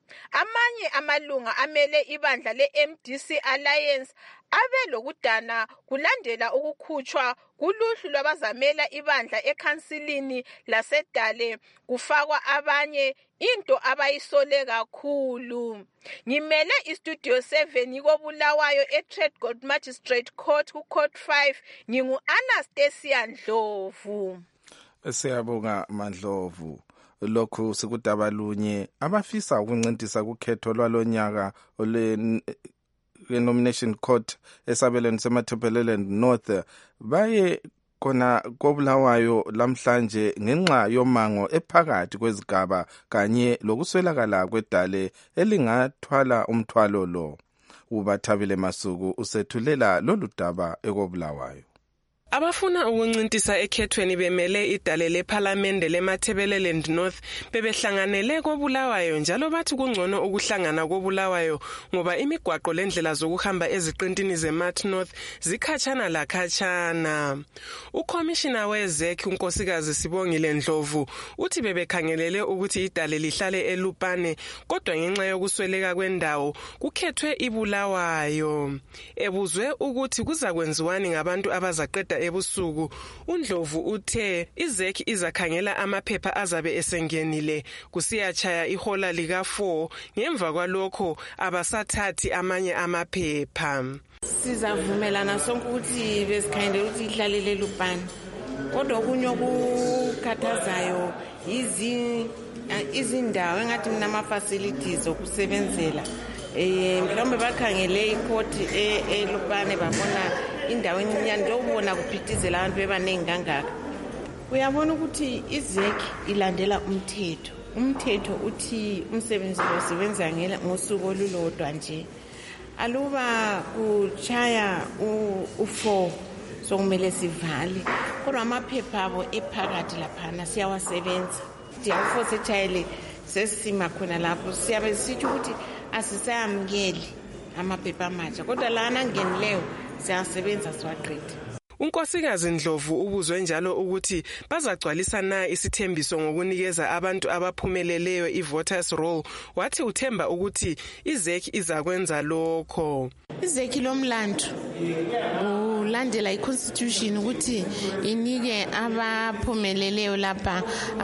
Amanye amalunga amele ibandla le-MDC Alliance abe lokudana kulandela ukukhutshwa kuluhlu lwabazamela ibandla ekhansilini lasedale kufakwa abanye into abayisole kakhulu. Ngimele istudio 7 yikoBulawayo eTrade Court Magistrate Court kuCourt 5 ngingu-Anastasia Ndlovu. Siyabonga Mandlovu. Lokhu sikudabalunye abafisa ukuncintisa kukhetho lwalonyaka nomination court esabelweni seMatabeleland North baye kona koBulawayo lamhlanje ngenxa yomango ephakathi kwezigaba kanye lokuswelakala kwedale elingathwala umthwalo lo. Ubathabile Masuku usethulela lolu daba ekoBulawayo. Abafuna ukuncintisa ekhethweni bemele idale lePhalamende leMatabeleland North bebehlanganele koBulawayo njalo bathi kungcono ukuhlangana koBulawayo ngoba imigwaqo lendlela zokuhamba eziqintini zeMat North zikhatshana lakhatshana. Ucommissioner weZEC unkosikazi Sibongile Ndlovu uthi bebekhangelele ukuthi idale lihlale eLupane kodwa ngenxa yokusweleka kwendawo kukhethwe iBulawayo. Ebuzwe ukuthi kuzakwenziwani ngabantu abazaqeda ebusuku, uNdlovu uthe iZEC izakhangela amaphepha azabe esengenile kusiyachaya ihola lika4 ngemva kwalokho abasathathi amanye amaphepha. Sizavumelana sonke ukuthi besikhandela ukuthi ihlalele Lupane kodwa okunye okukhathazayo izindawo engathi kunama-facilities okusebenzela mhlawumbe bakhangele ikoti eLupane babona indawo encinyane lokubona kuphithizela abantu bebaningi kangaka. Uyabona ukuthi iZEC ilandela umthetho uthi umsebenzi lo sebenza ngosuku olulodwa nje. Aluba kuchaya u4 sokumele sivale kodwa amaphepha abo ephakathi laphana siyawasebenza. U4 sechayele sesima khona lapho siyabe sithi ukuthi asisayamkeli amaphepha amatsha kodwa lana ngenileyo siyasebenza siwaqede. Unkosikazi Ndlovu ubuzwe njalo ukuthi bazagcwalisa na isithembiso ngokunikeza abantu abaphumeleleyo ivoters roll. Wathi uthemba ukuthi iZEC izakwenza lokho. iZEC lomlando ulandela iconstitution ukuthi inike abaphumeleleyo lapha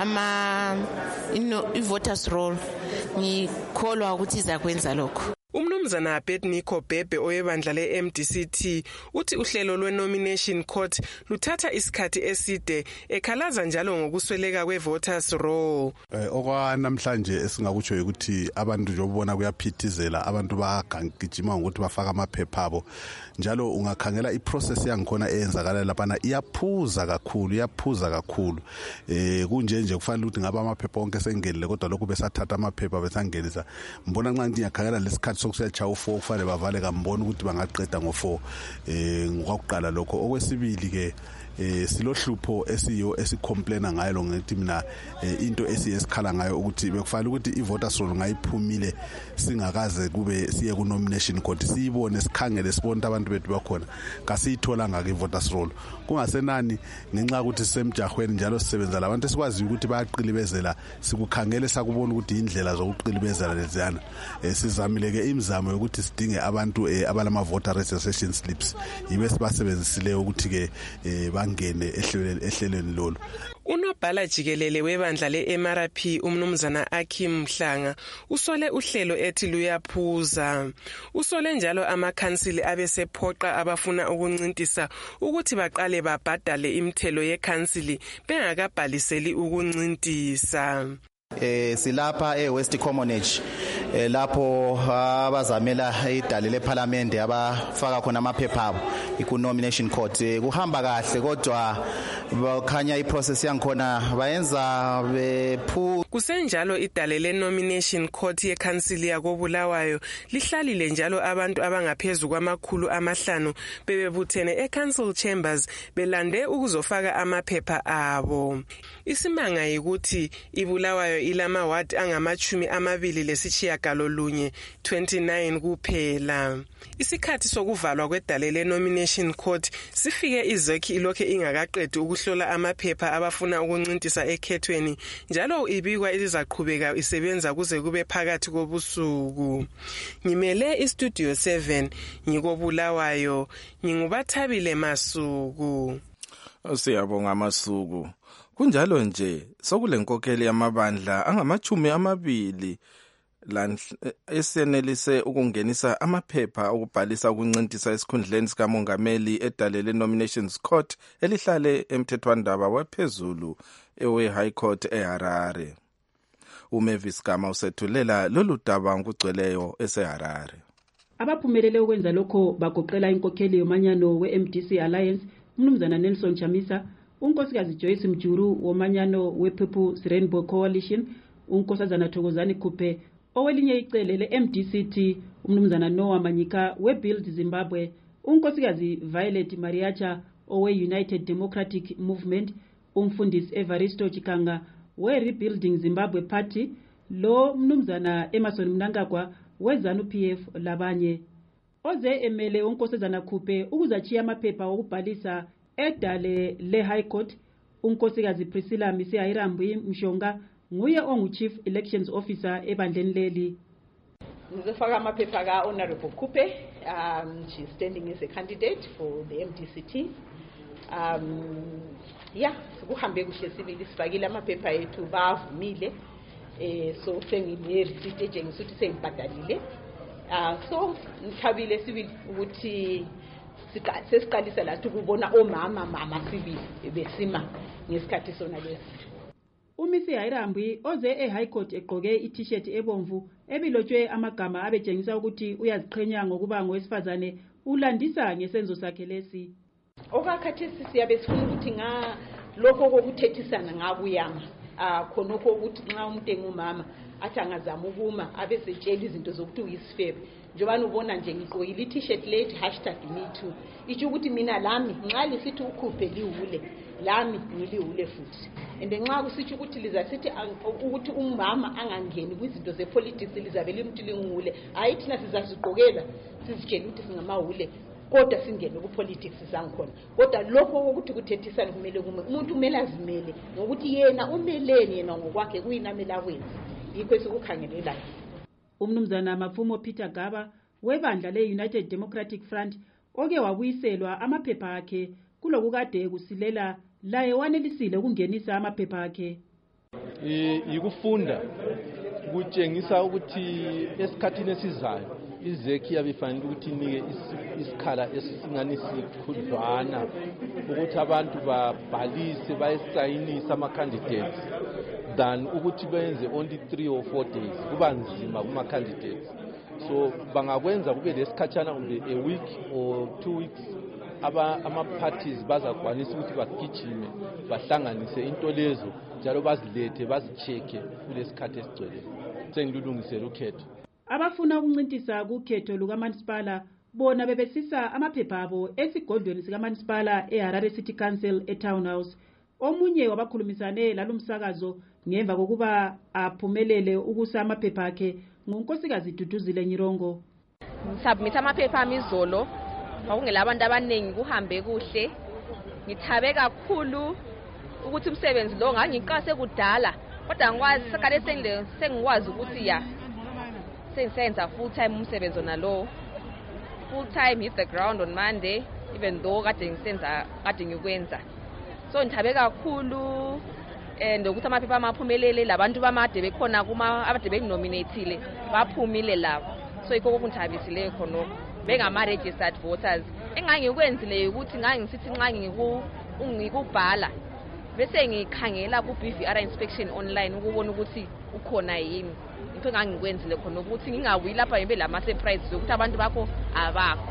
ivoters roll. Ngikholwa ukuthi izakwenza lokho. Umnumzana Abednego Bhebhe oyebandla leMDCT uthi uhlelo lwe-nomination court luthatha isikhathi eside ekhalaza njalo ngokusweleka kwe-voters roll. Okwanamhlanje esingakutsho ukuthi abantu njobona kuyaphithizela abantu bagijima ngokuthi bafaka amaphepha abo njalo ungakhangela iprocess yangikhona eyenzakala laphana iyaphuza kakhulu kunje kufanele ukuthi ngaba amaphepha onke sengenile kodwa lokhu besathatha amaphepha besangenisa mbona nxa ngiyakhangela lesikhathi sokusiyachaya u4 kufanele bavale kambona ukuthi bangaqeda ngo4 ngokwakuqala lokho. Okwesibili ke silohlupho esicomplaina ngayo ngithi mina into esiyesikhala ngayo ukuthi bekufanele ukuthi ivoters roll ngayiphumile singakaze kube siye ku nomination court siyibone sikhangele sibone abantu bethu bakhona kasiyithola ngake ivoters roll kungasenani ngenxa ukuthi sisemjahweni njalo sisebenza labantu esikwazi ukuthi bayaqilibezela sikukhangele sakubona ukuthi indlela zokuqilibezela leziyana sizamile ke imizamo yokuthi sidinge abantu abalama voter registration slips yibe sibasebenzisile ukuthi ke bangene ehlelweni lolu. Unobhala jikelele webandla le-MRP umnumzana Akim Mhlanga usole uhlelo ethi luyaphuza. Usole njalo amakhansili abesephoqa abafuna ukuncintisa ukuthi baqale babhadale imithelo yekhansili bengakabhaliseli ukuncintisa. Silapha eWest Commonwealth lapho abazamela idale lePhalamende abafaka khona amaphepha abo iku-nomination court kuhamba kahle kodwa bakhanya iprocess yangikhona bayenza kusenjalo idale le-nomination court yekhansili yakoBulawayo lihlalile njalo abantu abangaphezulu kwama500 bebebuthene eCouncil Chambers belande ukuzofaka amaphepha abo. Isimanga yikuthi iBulawayo ilama ward angama-26 ayisishiyagalolunye 29 kuphela. Isikhathi sokuvalwa kwedale le-nomination court sifike izeki ilokhe ingakaqedi ukuhlola amaphepha abafuna ukuncintisa ekhethweni, njalo ibikwa ilizaqhubeka isebenza kuze kube phakathi kobusuku. Ngimele iStudio 7 ngikobulawayo, ngingubathabile Masuku. Siyabonga Masuku. Kunjalo nje sokulenkokheli yamabandla angama-20 esenelise ukungenisa amaphepha okubhalisa ukuncintisa esikhundleni sikamongameli edale le-Nominations Court elihlale emthethwandaba waphezulu ewe-High Court eHarare. uMavis Gama usethulela lolu daba ngokugcweleyo eseHarare. Abaphumelele ukwenza lokho bagoqela inkokheli yomanyano we-MDC Alliance, uMnumzana Nelson Chamisa, unkosikazi Joyce Mjuru womanyano we-People's Rainbow Coalition, unkosazana Thokozani Kupe owelinye icele le-MDCT, uMnumzana Noah Manyika we-Build Zimbabwe, unkosikazi Violet Mariacha owe-United Democratic Movement, umfundisi Evaristo Chikanga we-Rebuilding Zimbabwe Party, lo Mnumzana Emerson Mnangagwa we-ZANU-PF labanye. Oze emele unkosazana Kupe ukuzachiya amaphepha okubhalisa edale le-High Court, unkosikazi Priscilla Misihairambwi Mshonga nguye ongu-Chief Elections Officer ebandleni leli. Ngizofaka amaphepha ka-Honorable Kupe. She's standing as a candidate for the MDCT. Sikuhambe kuhle sibili sifakile amaphepha ethu bavumile. So sengine-receipt etshengisa ukuthi sengibhadalile. So ngithabile sibili ukuthi sesiqalisa lathi ukubona omama sibili besima ngesikhathi sona lesi. uMisihairambwi oze eHigh Court egqoke i-t-shirt ebomvu ebilotshwe amagama abetshengisa ukuthi uyaziqhenya ngokuba ngowesifazane ulandisa ngesenzo sakhe lesi. Okakhathesi siyabe sifuna ukuthi lokho kokuthethisana ngakuyama khonokho ukuthi nxa umuntu engumama athi angazama ukuma abesetshela izinto zokuthi uyisifebe. Njengoba ubona nje ngigqokile i-t-shirt lethi #MeToo itsho ukuthi mina lami nxa lisithi ukhuphe liwule lami ngiliwule futhi. And nxa kusitsho ukuthi lizasithi ukuthi umama angangeni kwizinto zepolitics lizabe limuntu lingule, hayi thina sizazigqokela sizitshela ukuthi singamahule kodwa singene kupolitics sangikhona. Kodwa lokho ukuthi kuthethisana kumele umuntu kumele azimele ngokuthi yena umeleni yena ngokwakhe kuyinamela kwenza. Yikho esikukhangelelayo. uMnumzana Mapfumo Peter Gaba webandla le-United Democratic Front oke wabuyiselwa amaphepha akhe kulokukade kusilela laye wanelisile ukungenisa amaphepha akhe. Yikufunda kutshengisa ukuthi esikhathini esizayo izeki yabifanele ukuthi inike isikhala esingani sikhudlwana ukuthi abantu babhalise bayesayinisa ama-candidates than ukuthi benze only 3 or 4 days. Kuba nzima kuma-candidates. So bangakwenza kube lesikhatshana kumbe a week or 2 weeks ama-parties bazakwanisa ukuthi bagijime bahlanganise into lezo njalo bazilethe bazicheke kulesikhathi esigcwele sengilulungisela ukhetho. Abafuna ukuncintisa kukhetho lukaManisipala bona bebesisa amaphepha abo esigodlweni sikaManisipala eHarare City Council eTownhouse. Omunye wabakhulumisane lalumsakazo ngemva kokuba aphumelele ukusa amaphepha akhe ngunkosikazi Duduzile Nyirongo. Ngisubmit amaphepha ami izolo kwakungela abantu abaningi kuhambe kuhle. Ngithabe kakhulu ukuthi umsebenzi lo ngangiqase kudala kodwa ngikwazi sakade sengikwazi ukuthi sengisenza full time umsebenzi nalo. Full time hit the ground on Monday even though kade ngikwenza. So ngithabe kakhulu and ukuthi amaphepha amaphumelele labantu bamade bekhona abade benginominatile baphumile labo. So ikho kokungithabisileyo khonokho bengama-registered voters. Engangikwenzile ukuthi ngangisithi nxa ngikubhala bese ngikhangela ku-BVR inspection online ukubona ukuthi ukhona yini. Into engangikwenzile khona ukuthi ngingabuyi lapha ngibe lama-surprises ukuthi abantu bakho abakho.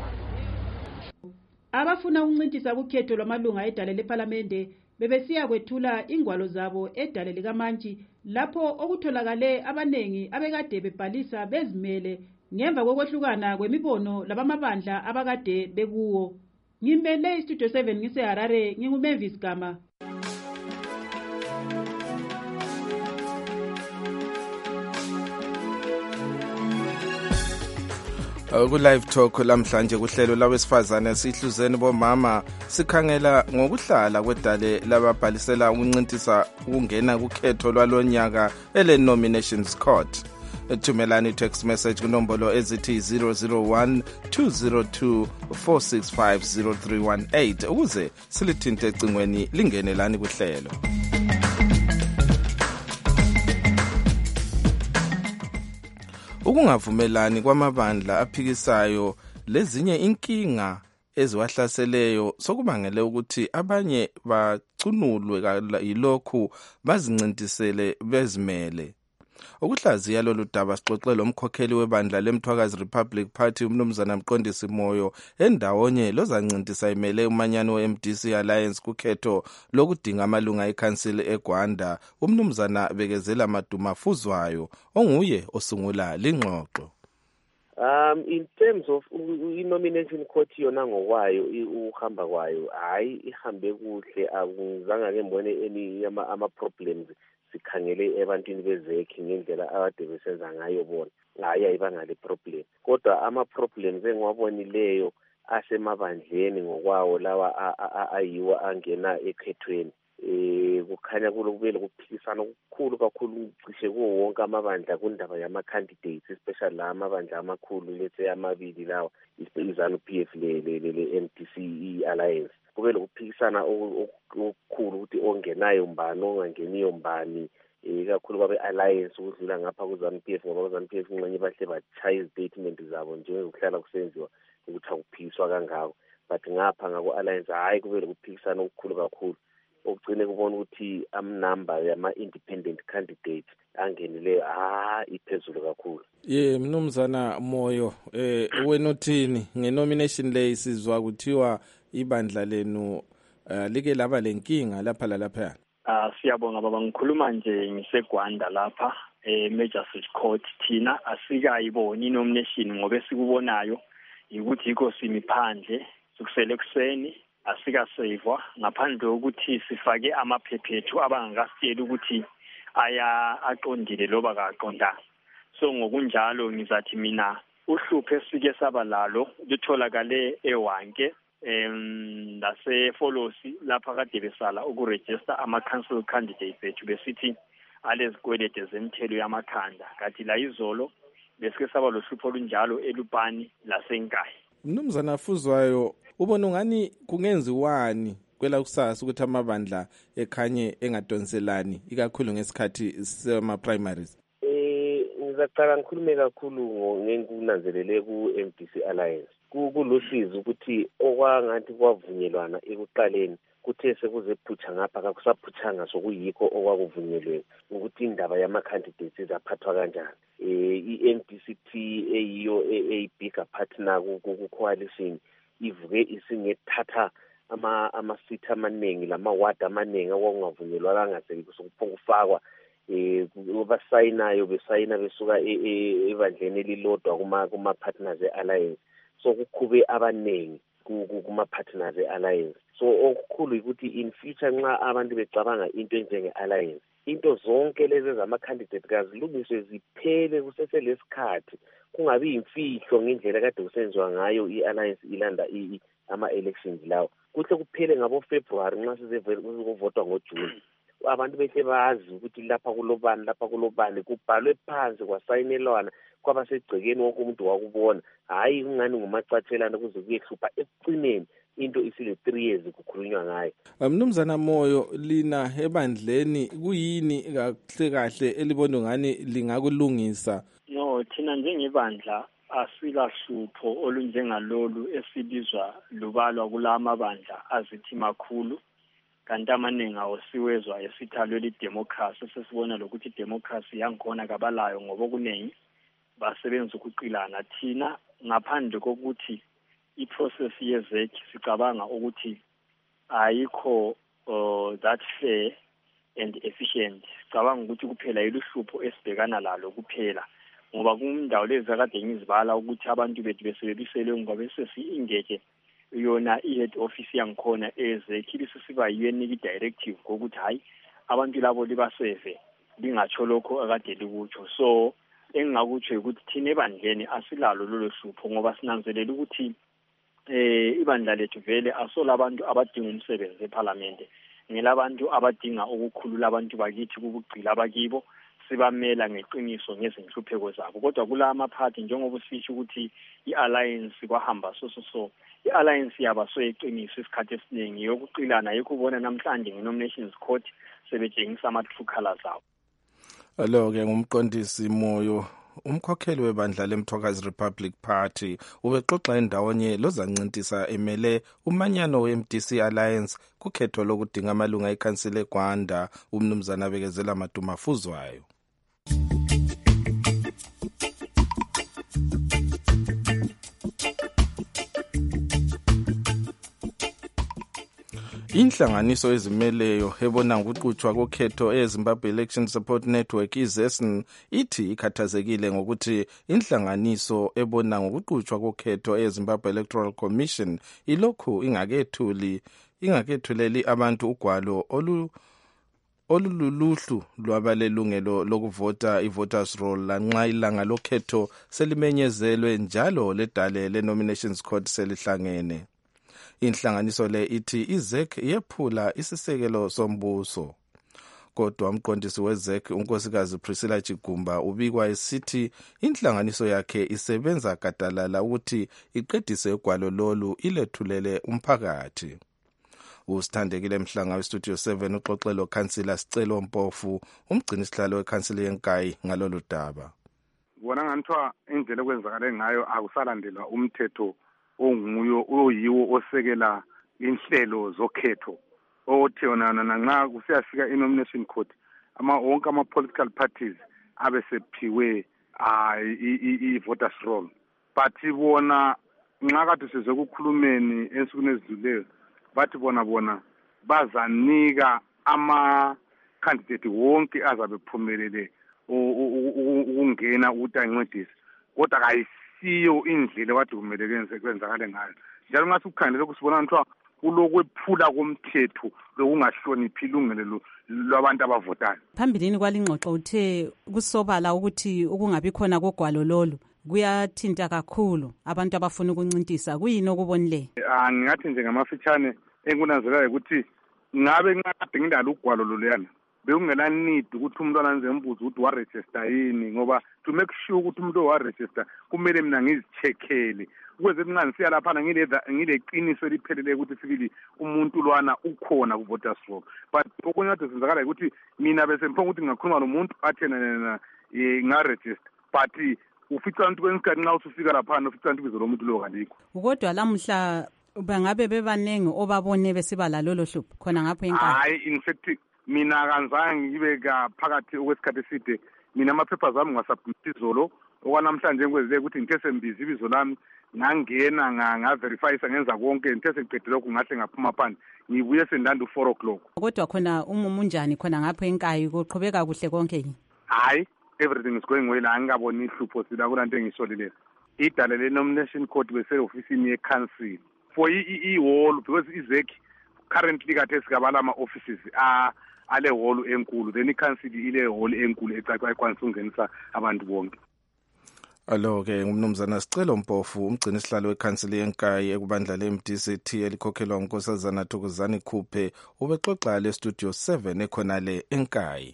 Abafuna ukuncintisa kukhetho lwamalunga edale lePhalamende bebesiya kwethula ingwalo zabo edale likaMantshi lapho okutholakale abanengi abekade bebhalisa bezimele ngemva kokwehlukana kwemibono labamabandla abakade bekuwo. Ngimele iStudio 7 ngiseHarare nginguMavis Gama. Ku-live talk lamhlanje kuhlelo labesifazane sihluzeni bomama sikhangela ngokuhlala kwedale lababhalisela ukuncintisa ukungena kukhetho lwalonyaka ele-Nominations Court. Thumelani text message kunombolo ezithi 001 202 465 0318 ukuze silithinte ecingweni lingenelani kuhlelo. Ukungavumelani kwamabandla aphikisayo lezinye inkinga eziwahlaseleyo sokubangele ukuthi abanye bacunulwe yilokhu bazincintisele bezimele. Ukuhlaziya lolu daba sixoxele umkhokheli webandla leMthwakazi Republic Party uMnumzana Mqondisi Moyo endawonye lozancintisa imele umanyano we-MDC Alliance kukhetho lokudinga amalunga eCouncil eGwanda uMnumzana Bekezela Maduma Fuzwayo onguye osungula lingxoxo. In terms of i-nomination court yona ngokwayo uhamba kwayo hayi ihambe kuhle akuzange ke mbone ama problems sikhangele ebantwini bezekhi ngendlela abade besenza ngayo bona hayi ayibanga le problem kodwa ama problems engiwabonileyo asemabandleni ngokwawo lawa ayiwa angena ekhethweni kukhanya kulokubele kuphikisana okukhulu kakhulu cishe kuwo wonke amabandla kundaba yama candidates especially la amabandla amakhulu lethe amabili lawa izanu PF le MDC Alliance kubele kuphikisana okukhulu ukuthi ongenayo mbani ongangeniyo mbani kakhulu kwabe alliance ukudlula ngapha kuzanu PF ngoba kuzanu PF inxenye bahle bachaya statement zabo nje ukuhlala kusenziwa ukuthi akuphikiswa kangako but ngapha ngako alliance hayi kubele kuphikisana okukhulu kakhulu okugcine kubona ukuthi amnumber yama independent candidate angenile iphezulu kakhulu. Mnumzana Moyo wena uthini ngenomination lay sizwa kuthiwa ibandla lenu like laba lenkinga lapha lalapha? Siyabonga baba ngikhuluma nje ngiseGwanda lapha Magistrate Court thina asikayiboni nomination ngoba sikubonayo ukuthi iko simiphandle sukusele ekseni asikasevwa ngaphandle ukuthi sifake amaphephethu abangakasitshela ukuthi aqondile loba kaqondanga. So ngokunjalo ngizathi mina uhluphe sike saba lalo litholakale ewanke lase Folosi lapha kade besala ukuregister ama-council candidates bethu besithi alezikwelede zemthelo yamakhanda kathi la izolo besike saba lohlupho olunjalo eLupani laseNkayi. Mnumzana Fuzwayo ubona ngani kungenziwani kwela kusasa ukuthi amabandla ekhanye engadonselani ikakhulu ngesikhathi sema primaries? Ngizaqala ngikhulume kakhulu ngenkunanzelele ku-MDC Alliance. Kulosizo ukuthi okwangathi kwavunyelwana ekuqaleni kuthe sekuze phutha ngapha kakusaphuthanga sokuyikho okwakuvunyelwe ukuthi indaba yama-candidates izaphathwa kanjani. I-MDCT eyiyo bigger partner ku-coalition ivuke isingethatha ama-seat amaningi lama-ward amaningi okwakungavunyelwa sokuphongufakwa basayinayo besayina besuka ebandleni elilodwa kuma-partners e-alliance so kukhube abaningi kuma-partners e-alliance so okukhulu ukuthi in future nxa abantu becabanga into enjenge-alliance into zonke lezi zama-candidate kazilungiswe ziphele kuseselesikhathi kungabi imfihlo ngendlela kade kusenziwa ngayo i-alliance ilanda ama-elections lawo kuhle kuphele ngabo-February nxa sizekuvotwa ngoJune abantu behle bazi ukuthi lapha kulobani kubhalwe phansi kwasayinelwana kwabasegcekeni wonke umuntu wakubona hayi kungani ngumacatshelana kuze kuyehlupha ekucineni into isile 3 years kukhulunywa ngayo. Mnumzana Moyo lina ebandleni kuyini kahle elibona ngani lingakulungisa? No thina njengebandla asilahlupho olunjengalolu esibizwa lubalwa kulama bandla azithi makhulu kanti amaningi awosiwezwa esithalwe lidemocracy sesibona lokuthi democracy yankhona kabalayo ngoba okuningi basebenza ukuqilana thina ngaphandle kokuthi iprocess yezekhi sicabanga ukuthi ayikho that fair and efficient. Sicabanga ukuthi kuphela iluhlupho esibhekana lalo kuphela ngoba kundawo lezi akade ngizibala ukuthi abantu bethu besebebisele ngoba bese si-engage yona i-head office yangikhona ezekhi bisiba yiyo directive ukuthi hayi abantu labo libaseve lingatsho lokho akade likutsho so engingakutsho ukuthi thina ebandleni asilalo lolo hlupho ngoba sinanzelela ukuthi ibandla lethu vele asola abantu abadinga umsebenzi eParliament ngelabantu abadinga ukukhulula abantu bakithi kubugcila bakibo sibamela ngeqiniso ngezinhlupheko zabo kodwa kula amaphathi njengoba usisho ukuthi ialliance kwahamba so ialliance yaba so eqiniso isikhathi esiningi yokuqilana yikubona namhlanje ngeNominations Court sebetshengisa ama-true colors abo. Alo-ke ngumqondisi Moyo, umkhokheli webandla leMthwakazi Republic Party ubexoxa endawonye lozancintisa emele umanyano we-MDC Alliance kukhetho lokudinga amalunga ekhansile eGwanda umnumzana Bekezela Madumafuzwayo. Inhlanganiso ezimeleyo ebona ngokuqhutshwa kokhetho eZimbabwe Election Support Network iZESN ithi ikhathazekile ngokuthi inhlanganiso ebona ngokuqhutshwa kokhetho eZimbabwe Electoral Commission ilokhu ingakethuleli abantu ugwalo olululuhlu lwabalelungelo lokuvota i-voters roll lanxa ilanga lokhetho selimenyezelwe njalo ledale le-Nominations Court selihlangene. Inhlanganiso le ithi iZEC yephula isisekelo sombuso. Kodwa umqondisi weZEC unkosikazi Priscilla Chigumba ubikwa esithi inhlanganiso yakhe isebenza gadalala ukuthi iqedise ugwalo lolu ilethulele umphakathi. Usithandekile Mhlanga weStudio 7 uxoxelo Councillor Sicelo Mpofu umgcinisihlalo weCouncil yeNkayi ngalolu daba. Bona nganthiwa indlela okwenzakala ngayo akusalandelwa umthetho onguyo oyiwo osekela inhlelo zokhetho othiyonana nanxa kusiyafika i-Nomination Court wonke ama-political parties abesephiwe i-voters roll but bona nxa kade size kukhulumeni ensukwini ezidluleyo bathi bona bazanika ama-candidate wonke azabe phumelele ukungena ukuthi ancedise kodwa kayisiyo indlela kade kumele kwenzakale ngayo njalo nxa sikukhangele lokhu sibona kuthiwa kulokwephula komthetho lokungahloniphi ilungelo lwabantu abavotayo. Phambilini kwalingxoxo uthe kusobala ukuthi ukungabi khona kogwalo lolu kuyathinta kakhulu abantu abafuna ukuncintisa kuyini okubonile? Ngingathi nje ngamafitshane enkunanzelayo ukuthi ngabe nxa kade ngilalo ugwalo loluyana bekungela need ukuthi umntwana nje mbuzo ukuthi waregister yini ngoba to make sure ukuthi umuntu waregister kumele mina ngizicheckele ukuze nxa ngisiya lapha ngileqiniso eliphelele ukuthi sibili umuntu lwana ukhona ku-voters roll but okunye kade senzakala ukuthi mina bese mphonga ukuthi ngingakhuluma nomuntu athena nga-register but ufica abantu kwensikhathi nxa usufika laphana ufica abantu ibizo lomuntu lowo kalikho. Kodwa lamuhla bangabe bebanengi obabone besiba lalolo hlupho khona ngapho enkaya? Hayi, in fact mina kanzange ngibe phakathi okwesikhathi eside. Mina amaphepha zami ngasubmit izolo okwanamhlanje ngikwezile ukuthi ngithe sembiza ibizo lami ngangena ngaverifyisa ngenza konke ngithe seqedile lokhu ngahle ngaphuma phandle ngibuye sendanda 4 o'clock. Kodwa khona umumo njani khona ngapho enkaya kuqhubeka kuhle konke yini? Hayi, everything is going well. Angikaboni ihlupho sila kulanto engisolile. Idale le-Nomination Court bese-ofisini ye-council for i-hall because iZEC currently kade sikabala ama-offices ale hall enkulu then i-council ile hall enkulu ecaca ekwanisa ukungenisa abantu bonke. Alo-ke ngumnumzana Sicelo Mpofu umgcinisihlalo weCouncil yeNkayi ekubandla le-MDC elikhokhelwa ngunkosazana Thokozani Khuphe ubexoxa le-Studio 7 ekhonale eNkayi.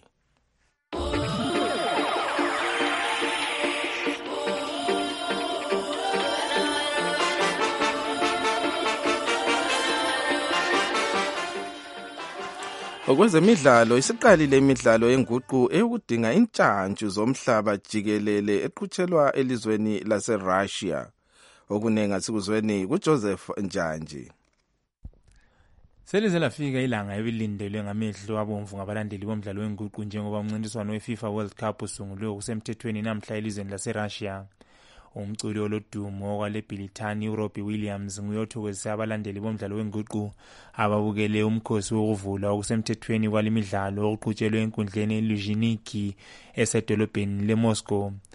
Okwezemidlalo isiqalile imidlalo yenguqu eyokudinga intshantshu zomhlaba jikelele eqhutshelwa elizweni laseRussia. Okunenga sikuzweni kuJoseph Njanji. Selize lafika ilanga ebilindelwe ngamehlo abomvu ngabalandeli bomdlalo wenguqu njengoba umncintiswano weFIFA World Cup usungulwe kusemthethweni namhla elizweni laseRussia. Umculi olodumo kwaleBhilithani uRobbie Williams nguyothokozisa abalandeli bomdlalo wenguqu ababukele umkhosi wokuvula okusemthethweni kwalemidlalo oqhutshelwe enkundleni eLuzhniki esedolobheni leMoscow.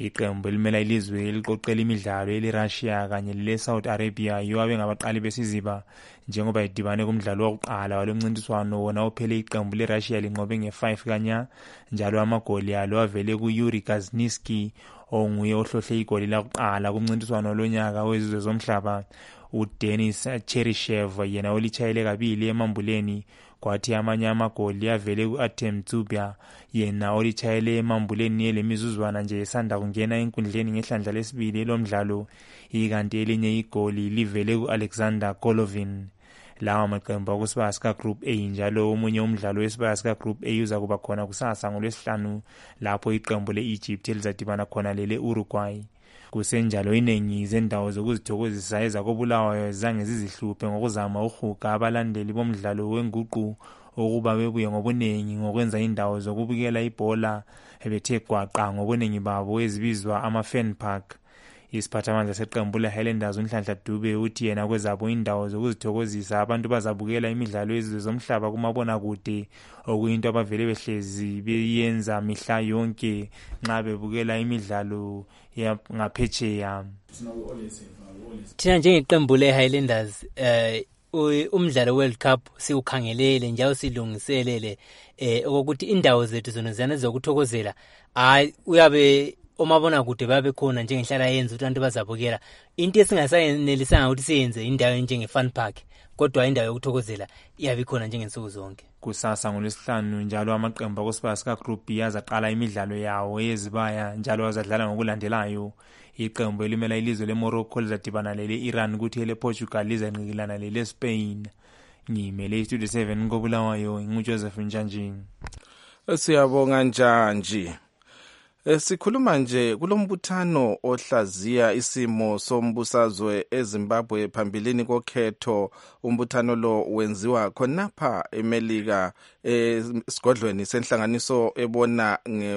Iqembu elimela ilizwe eliqoqela imidlalo eliRussia kanye lele-Saudi Arabia yiwo abengabaqali besiziba njengoba idibane kumdlalo wokuqala walomncintiswano wona ophele iqembu leRussia linqobe nge-5 kanya njalo amagoli alo avele kuYuri Gazniski onguye ohlohle igoli lakuqala kumncintiswano lonyaka wezizwe zomhlaba. uDenis Cheryshev yena olitshayele kabili emambuleni kwathi amanye amagoli avele ku-Artem Tsubya yena olitshayele emambuleni yelemizuzwana nje esanda kungena enkundleni ngehlandla lesibili lomdlalo ikanti elinye igoli livele ku-Alexander Golovin. Lawa maqembu akusibaya sika Group A njalo omunye umdlalo wesibaya sika Group A uza kuba khona kusasa ngoLwesihlanu lapho iqembu le-Egypt elizadibana khona lele Uruguay. Kusenjalo iningi zendawo zokuzithokozisa ezakobulawayo zange zizihluphe ngokuzama uhuga abalandeli bomdlalo wenguqu okuba bebuye ngobuningi ngokwenza indawo zokubukela ibhola ebethe gwaqa ngobuningi babo ezibizwa ama-fan park. Isiphathamandla seqembu le-Highlanders uNhlanhla Dube uthi yena kwezabo indawo zokuzithokozisa abantu bazabukela imidlalo yezizwe zomhlaba kumabonakude okuyinto abavele behlezi beyenza mihla yonke nxa bebukela imidlalo ngaphetsheya. Thina njengeqembu le-Highlanders umdlalo World Cup siwukhangelele njalo silungiselele ukuthi indawo zethu zona ziyana zokuthokozela uyabe omabona kude babe khona njengenhlala yenza ukuthi abantu bazabukela into esingasayenelisanga ukuthi siyenze indawo njenge-fun park kodwa indawo yokuthokozela iyabe khona njengensuku zonke. Kusasa ngoLwesihlanu njalo amaqembu akusibaya sika Group B azaqala imidlalo yawo yezibaya njalo azadlala ngokulandelayo. Iqembu elimela ilizwe leMorocco lizadibana lele-Iran kuthi elePortugal lizanqikilana lele-Spain. Ngimele iStudio 7 kobulawayo nguJoseph Njanjini. Siyabonga Njanji. Sikhuluma nje kulombuthano ohlaziya isimo sombusazwe eZimbabwe phambilini kokhetho. Umbuthano lo wenziwa khonapha eMelika esigodlweni senhlanganiso ebona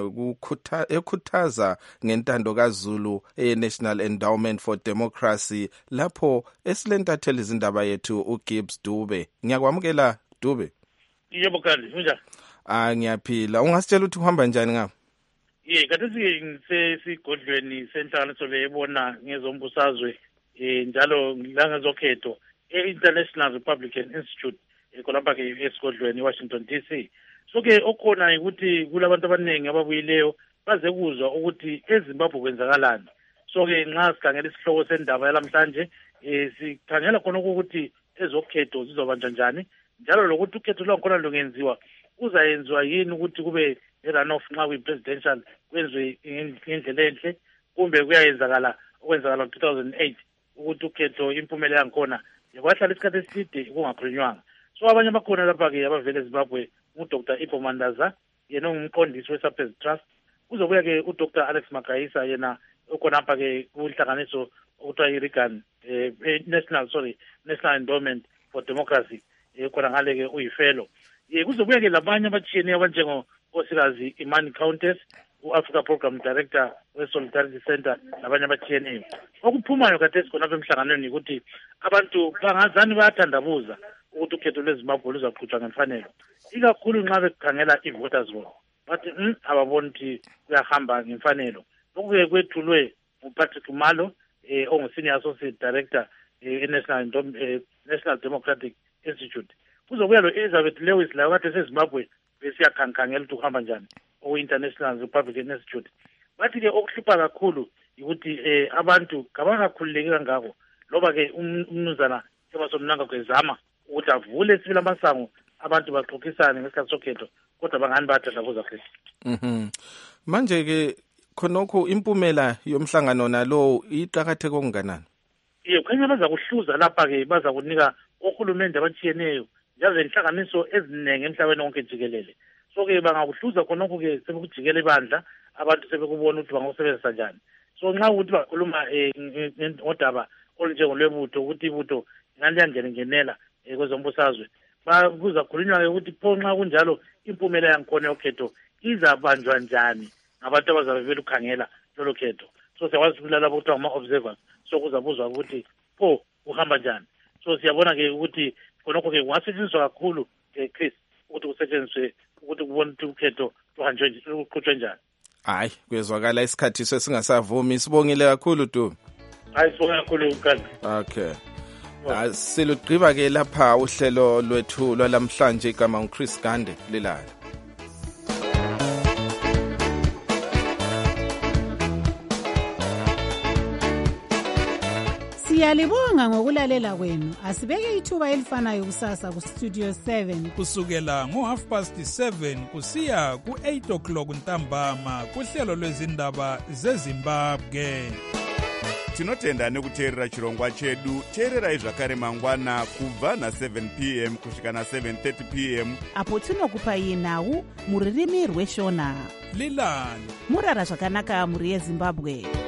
ekhuthaza ngentando kaZulu National Endowment for Democracy lapho esilentatheli izindaba yethu uGibbs Dube. Ngiyakwamukela Dube. Yebo kanti unjani? Ngiyaphila. Ungasitshela ukuthi uhamba njani ngapha? Kade sigodlweni senhlanganiso lebona ngezombusazwe njalo langezokhetho e-International Republican Institute khonapha ke esigodlweni eWashington DC. So ke okhona ukuthi kulabantu abaningi ababuyileyo baze kuzwa ukuthi eZimbabwe kwenzakalani. So ke nxa sikhangela isihloko sendaba yalamhlanje sikhangela khona ukuthi ezokhetho zizobanjwa njani njalo lokuthi ukhetho lwakhona lungenziwa kuzayenziwa yini ukuthi kube runoff nxa kuyi-presidential kwenziwe ngendlela enhle kumbe kuyayenzakala okwenzakala ngo-2008 ukuthi ukhetho impumela yankhona yakwahlala isikhathi eside kungakhulunywanga. So abanye abakhona lapha-ke abavele eZimbabwe nguDr Ipo Mandaza yena ungumqondisi we-Sapez Trust. Kuzobuya-ke uDr Alex Magayisa yena ukhonapha-ke kuhlanganiso okuthiwa i-Reagan National Endowment for Democracy khona ngale-ke uyifelo. Kuzobuya-ke labanye abatshiyeneyo abanjengo-Nkosikazi Imani Countess u-Africa Program Director we-Solidarity Center labanye abatshiyeneyo. Okuphumayo khathesi khonapha emhlanganweni ukuthi abantu bangazani bayathandabuza ukuthi ukhetho lweZimbabwe luzaqhutshwa ngemfanelo ikakhulu nxa bekhangela i-voters roll bathi ababoni ukuthi kuyahamba ngemfanelo. Lokhu-ke kwethulwe nguPatrick Malo ongu-Senior Associate Director National Democratic Institute. Kuzobuya lo Elizabeth Lewis layo kade seZimbabwe besiyakhankhangela ukuthi kuhamba njani oku-International Republican Institute. Bathi-ke okuhlupha kakhulu ukuthi abantu kabangakhululeki kangako loba-ke umnumzana Emerson Mnangagwa ezama ukuthi avule sibili amasango abantu baxoxisane ngesikhathi sokhetho kodwa bangani bayathandabuza futhi. Manje-ke khonokho impumela yomhlangano nalo iqakatheke okunganani? Khanya baza kuhluza lapha-ke baza kunika ohulumende abatshiyeneyo njalo zenhlanganiso eziningi emhlabeni wonke jikelele. So-ke bangakuhluza khonokho-ke sebekujikela ibandla abantu sebekubona ukuthi bangakusebenzisa njani. So nxa ukuthi bakhuluma ngodaba olunjengolwebutho ukuthi ibutho ingaliyangenela kwezombusazwe kuzakhulunywa-ke ukuthi pho nxa kunjalo impumela yankhona yokhetho izabanjwa njani ngabantu abazabe belukhangela lolo khetho. So siyakwazi ukulala kuthiwa ngama-observers. So kuzabuzwa ukuthi pho kuhamba njani. So siyabona-ke ukuthi khonokho-ke kungasetshenziswa kakhulu Chris ukuthi kusetshenziswe ukuthi kubone ukuthi ukhetho luqhutshwe njani. Hayi, kuyezwakala isikhathi sesingasavumi. Sibongile kakhulu Dumi. Hayi, sibonga kakhulu mkani. Okay. Silugqiba ke lapha uhlelo lwethu lwalamhlanje. Igama nguChris Gande lilala. Siyalibonga ngokulalela kwenu. Asibeke ithuba elifanayo kusasa ku Studio 7 kusukela ngo7:30 kusiya ku8:00 ntambama kuhlelo lwezindaba zeZimbabwe. Tinotenda nekuteerera chirongwa chedu. Teererai zvakare mangwana kubva na7 p.m. kusvika na7:30 p.m. apo tinokupai nhau muririmi rweshona. Lilani murara zvakanaka muri yeZimbabwe.